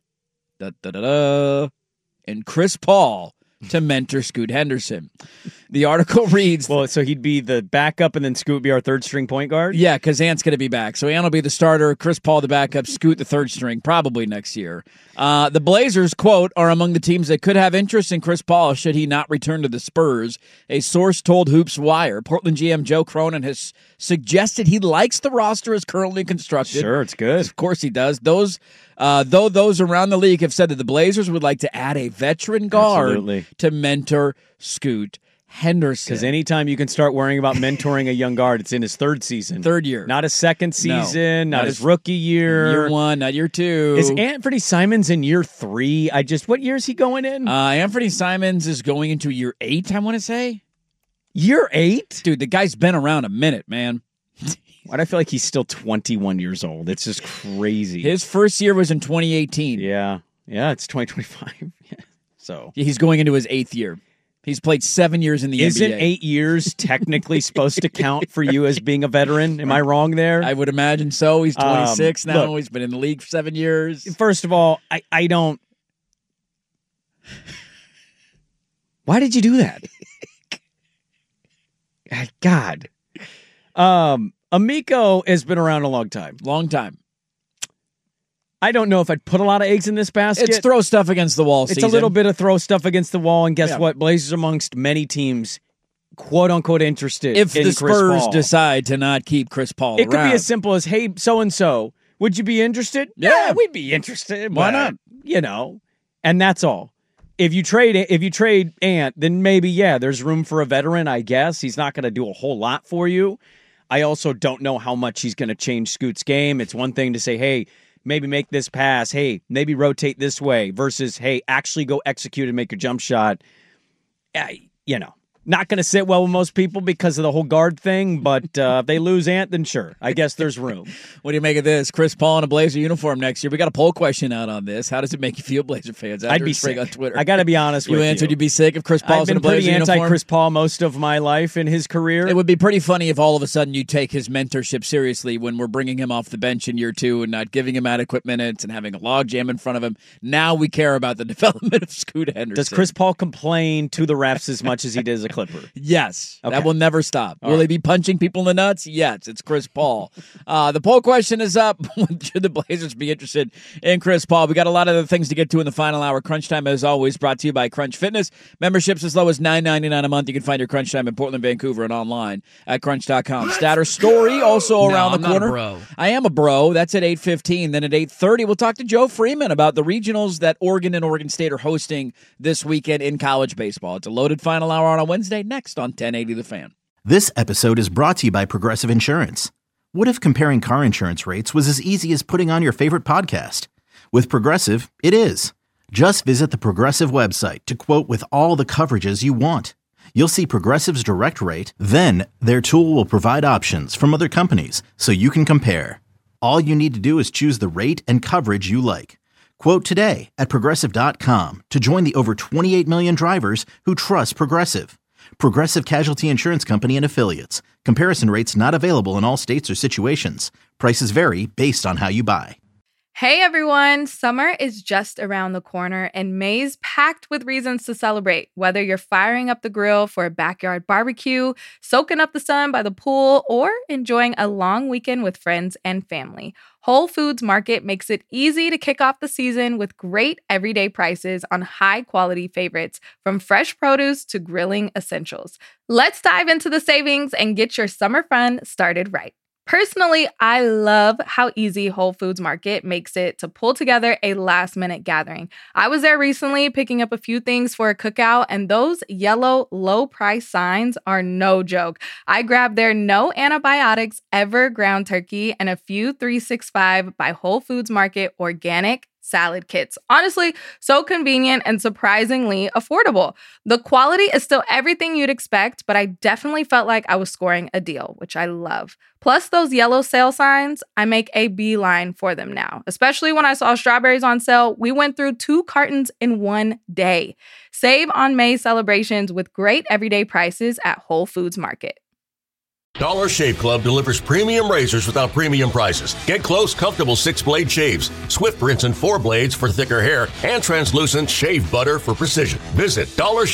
Speaker 9: in Chris Paul to mentor Scoot Henderson. The article reads...
Speaker 8: Well, so he'd be the backup and then Scoot would be our third-string point guard?
Speaker 9: Yeah, because Ant's going to be back. So Ant will be the starter, Chris Paul the backup, Scoot the third string, probably next year. The Blazers, quote, are among the teams that could have interest in Chris Paul should he not return to the Spurs. A source told Hoops Wire. Portland GM Joe Cronin has suggested he likes the roster as currently constructed.
Speaker 8: Sure, it's good.
Speaker 9: Of course he does. Though those around the league have said that the Blazers would like to add a veteran guard to mentor Scoot Henderson.
Speaker 8: Because anytime you can start worrying about mentoring a young guard, it's in his third season.
Speaker 9: Third year.
Speaker 8: Not his second season, not his rookie year.
Speaker 9: Year 1, not year 2.
Speaker 8: Is Anthony Simons in year 3? What year is he going in?
Speaker 9: Anthony Simons is going into year 8, I want to say.
Speaker 8: Year 8?
Speaker 9: Dude, the guy's been around a minute, man.
Speaker 8: Why do I feel like he's still 21 years old? It's just crazy.
Speaker 9: His first year was in 2018.
Speaker 8: Yeah, it's 2025. Yeah. So
Speaker 9: he's going into his 8th year. He's played 7 years in the NBA.
Speaker 8: Isn't 8 years technically supposed to count for you as being a veteran? Am I wrong there?
Speaker 9: I would imagine so. He's 26 now. Look, he's been in the league for 7 years.
Speaker 8: First of all, I don't... Why did you do that? God. Amico has been around a long time.
Speaker 9: Long time.
Speaker 8: I don't know if I'd put a lot of eggs in this basket.
Speaker 9: It's throw stuff against the wall season.
Speaker 8: It's a little bit of throw stuff against the wall, and guess what? Blazers amongst many teams, quote-unquote, interested
Speaker 9: if
Speaker 8: in
Speaker 9: the
Speaker 8: Chris
Speaker 9: Spurs
Speaker 8: Paul.
Speaker 9: decide to not keep Chris Paul
Speaker 8: It could be as simple as, hey, so-and-so, would you be interested?
Speaker 9: Yeah,
Speaker 8: we'd be interested.
Speaker 9: Why not?
Speaker 8: You know, and that's all. If you trade Ant, then maybe, there's room for a veteran, I guess. He's not going to do a whole lot for you. I also don't know how much he's going to change Scoot's game. It's one thing to say, hey, maybe make this pass. Hey, maybe rotate this way versus, hey, actually go execute and make a jump shot. Not going to sit well with most people because of the whole guard thing, but if they lose Ant, then sure. I guess there's room.
Speaker 9: What do you make of this? Chris Paul in a Blazer uniform next year. We got a poll question out on this. How does it make you feel, Blazer fans?
Speaker 8: I'd be sick.
Speaker 9: On Twitter.
Speaker 8: I got to be honest with you.
Speaker 9: You answered you'd be sick if Chris Paul's in a Blazer uniform?
Speaker 8: I've been pretty anti Chris Paul most of my life in his career.
Speaker 9: It would be pretty funny if all of a sudden you take his mentorship seriously when we're bringing him off the bench in year 2 and not giving him adequate minutes and having a log jam in front of him. Now we care about the development of Scoot Henderson.
Speaker 8: Does Chris Paul complain to the refs as much as he did as a Clipper?
Speaker 9: Yes.
Speaker 8: Okay.
Speaker 9: That will never stop.
Speaker 8: All
Speaker 9: Will
Speaker 8: right.
Speaker 9: he be punching people in the nuts? Yes, it's Chris Paul. The poll question is up. Should the Blazers be interested in Chris Paul? We got a lot of other things to get to in the final hour. Crunch Time, as always, brought to you by Crunch Fitness. Memberships as low as $9.99 a month. You can find your Crunch Time in Portland, Vancouver, and online at crunch.com. Statter story also around the corner.
Speaker 17: Not a bro.
Speaker 9: I am a bro. That's at 8:15. Then at 8:30, we'll talk to Joe Freeman about the regionals that Oregon and Oregon State are hosting this weekend in college baseball. It's a loaded final hour on a Wednesday, next on 1080 The Fan.
Speaker 1: This episode is brought to you by Progressive Insurance. What if comparing car insurance rates was as easy as putting on your favorite podcast? With Progressive, it is. Just visit the Progressive website to quote with all the coverages you want. You'll see Progressive's direct rate, then their tool will provide options from other companies so you can compare. All you need to do is choose the rate and coverage you like. Quote today at Progressive.com to join the over 28 million drivers who trust Progressive. Progressive Casualty Insurance Company and Affiliates. Comparison rates not available in all states or situations. Prices vary based on how you buy.
Speaker 2: Hey everyone, summer is just around the corner and May's packed with reasons to celebrate. Whether you're firing up the grill for a backyard barbecue, soaking up the sun by the pool, or enjoying a long weekend with friends and family, Whole Foods Market makes it easy to kick off the season with great everyday prices on high-quality favorites, from fresh produce to grilling essentials. Let's dive into the savings and get your summer fun started right. Personally, I love how easy Whole Foods Market makes it to pull together a last-minute gathering. I was there recently picking up a few things for a cookout, and those yellow low-price signs are no joke. I grabbed their no antibiotics ever ground turkey and a few 365 by Whole Foods Market organic salad kits. Honestly, so convenient and surprisingly affordable. The quality is still everything you'd expect, but I definitely felt like I was scoring a deal, which I love. Plus those yellow sale signs, I make a beeline for them now. Especially when I saw strawberries on sale, we went through 2 cartons in one day. Save on May celebrations with great everyday prices at Whole Foods Market.
Speaker 3: Dollar Shave Club delivers premium razors without premium prices. Get close, comfortable 6-blade shaves, swift rinse and 4 blades for thicker hair, and translucent shave butter for precision. Visit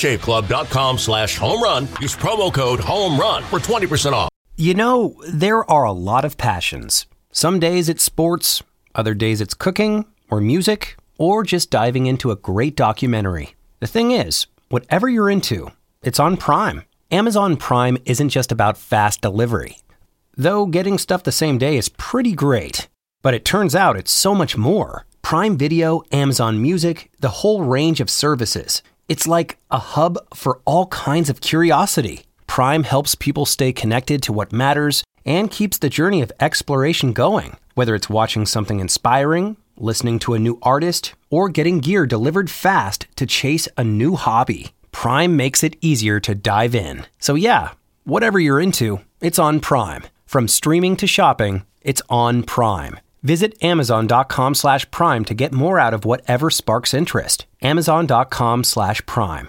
Speaker 3: dollarshaveclub.com/home run. Use promo code HOMERUN for 20% off.
Speaker 18: You know, there are a lot of passions. Some days it's sports, other days it's cooking, or music, or just diving into a great documentary. The thing is, whatever you're into, it's on Prime. Amazon Prime isn't just about fast delivery. Though getting stuff the same day is pretty great. But it turns out it's so much more. Prime Video, Amazon Music, the whole range of services. It's like a hub for all kinds of curiosity. Prime helps people stay connected to what matters and keeps the journey of exploration going. Whether it's watching something inspiring, listening to a new artist, or getting gear delivered fast to chase a new hobby, Prime makes it easier to dive in. So yeah, whatever you're into, it's on Prime. From streaming to shopping, it's on Prime. Visit Amazon.com/Prime to get more out of whatever sparks interest. Amazon.com/Prime.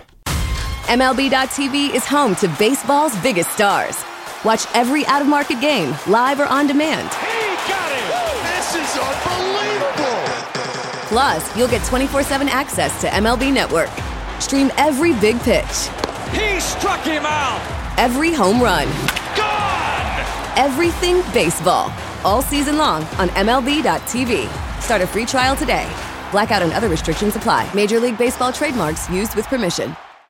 Speaker 19: MLB.tv is home to baseball's biggest stars. Watch every out-of-market game, live or on demand.
Speaker 7: He got it! This is unbelievable!
Speaker 19: Plus, you'll get 24/7 access to MLB Network. Stream every big pitch.
Speaker 7: He struck him out!
Speaker 19: Every home run.
Speaker 7: Gone!
Speaker 19: Everything baseball. All season long on MLB.tv. Start a free trial today. Blackout and other restrictions apply. Major League Baseball trademarks used with permission.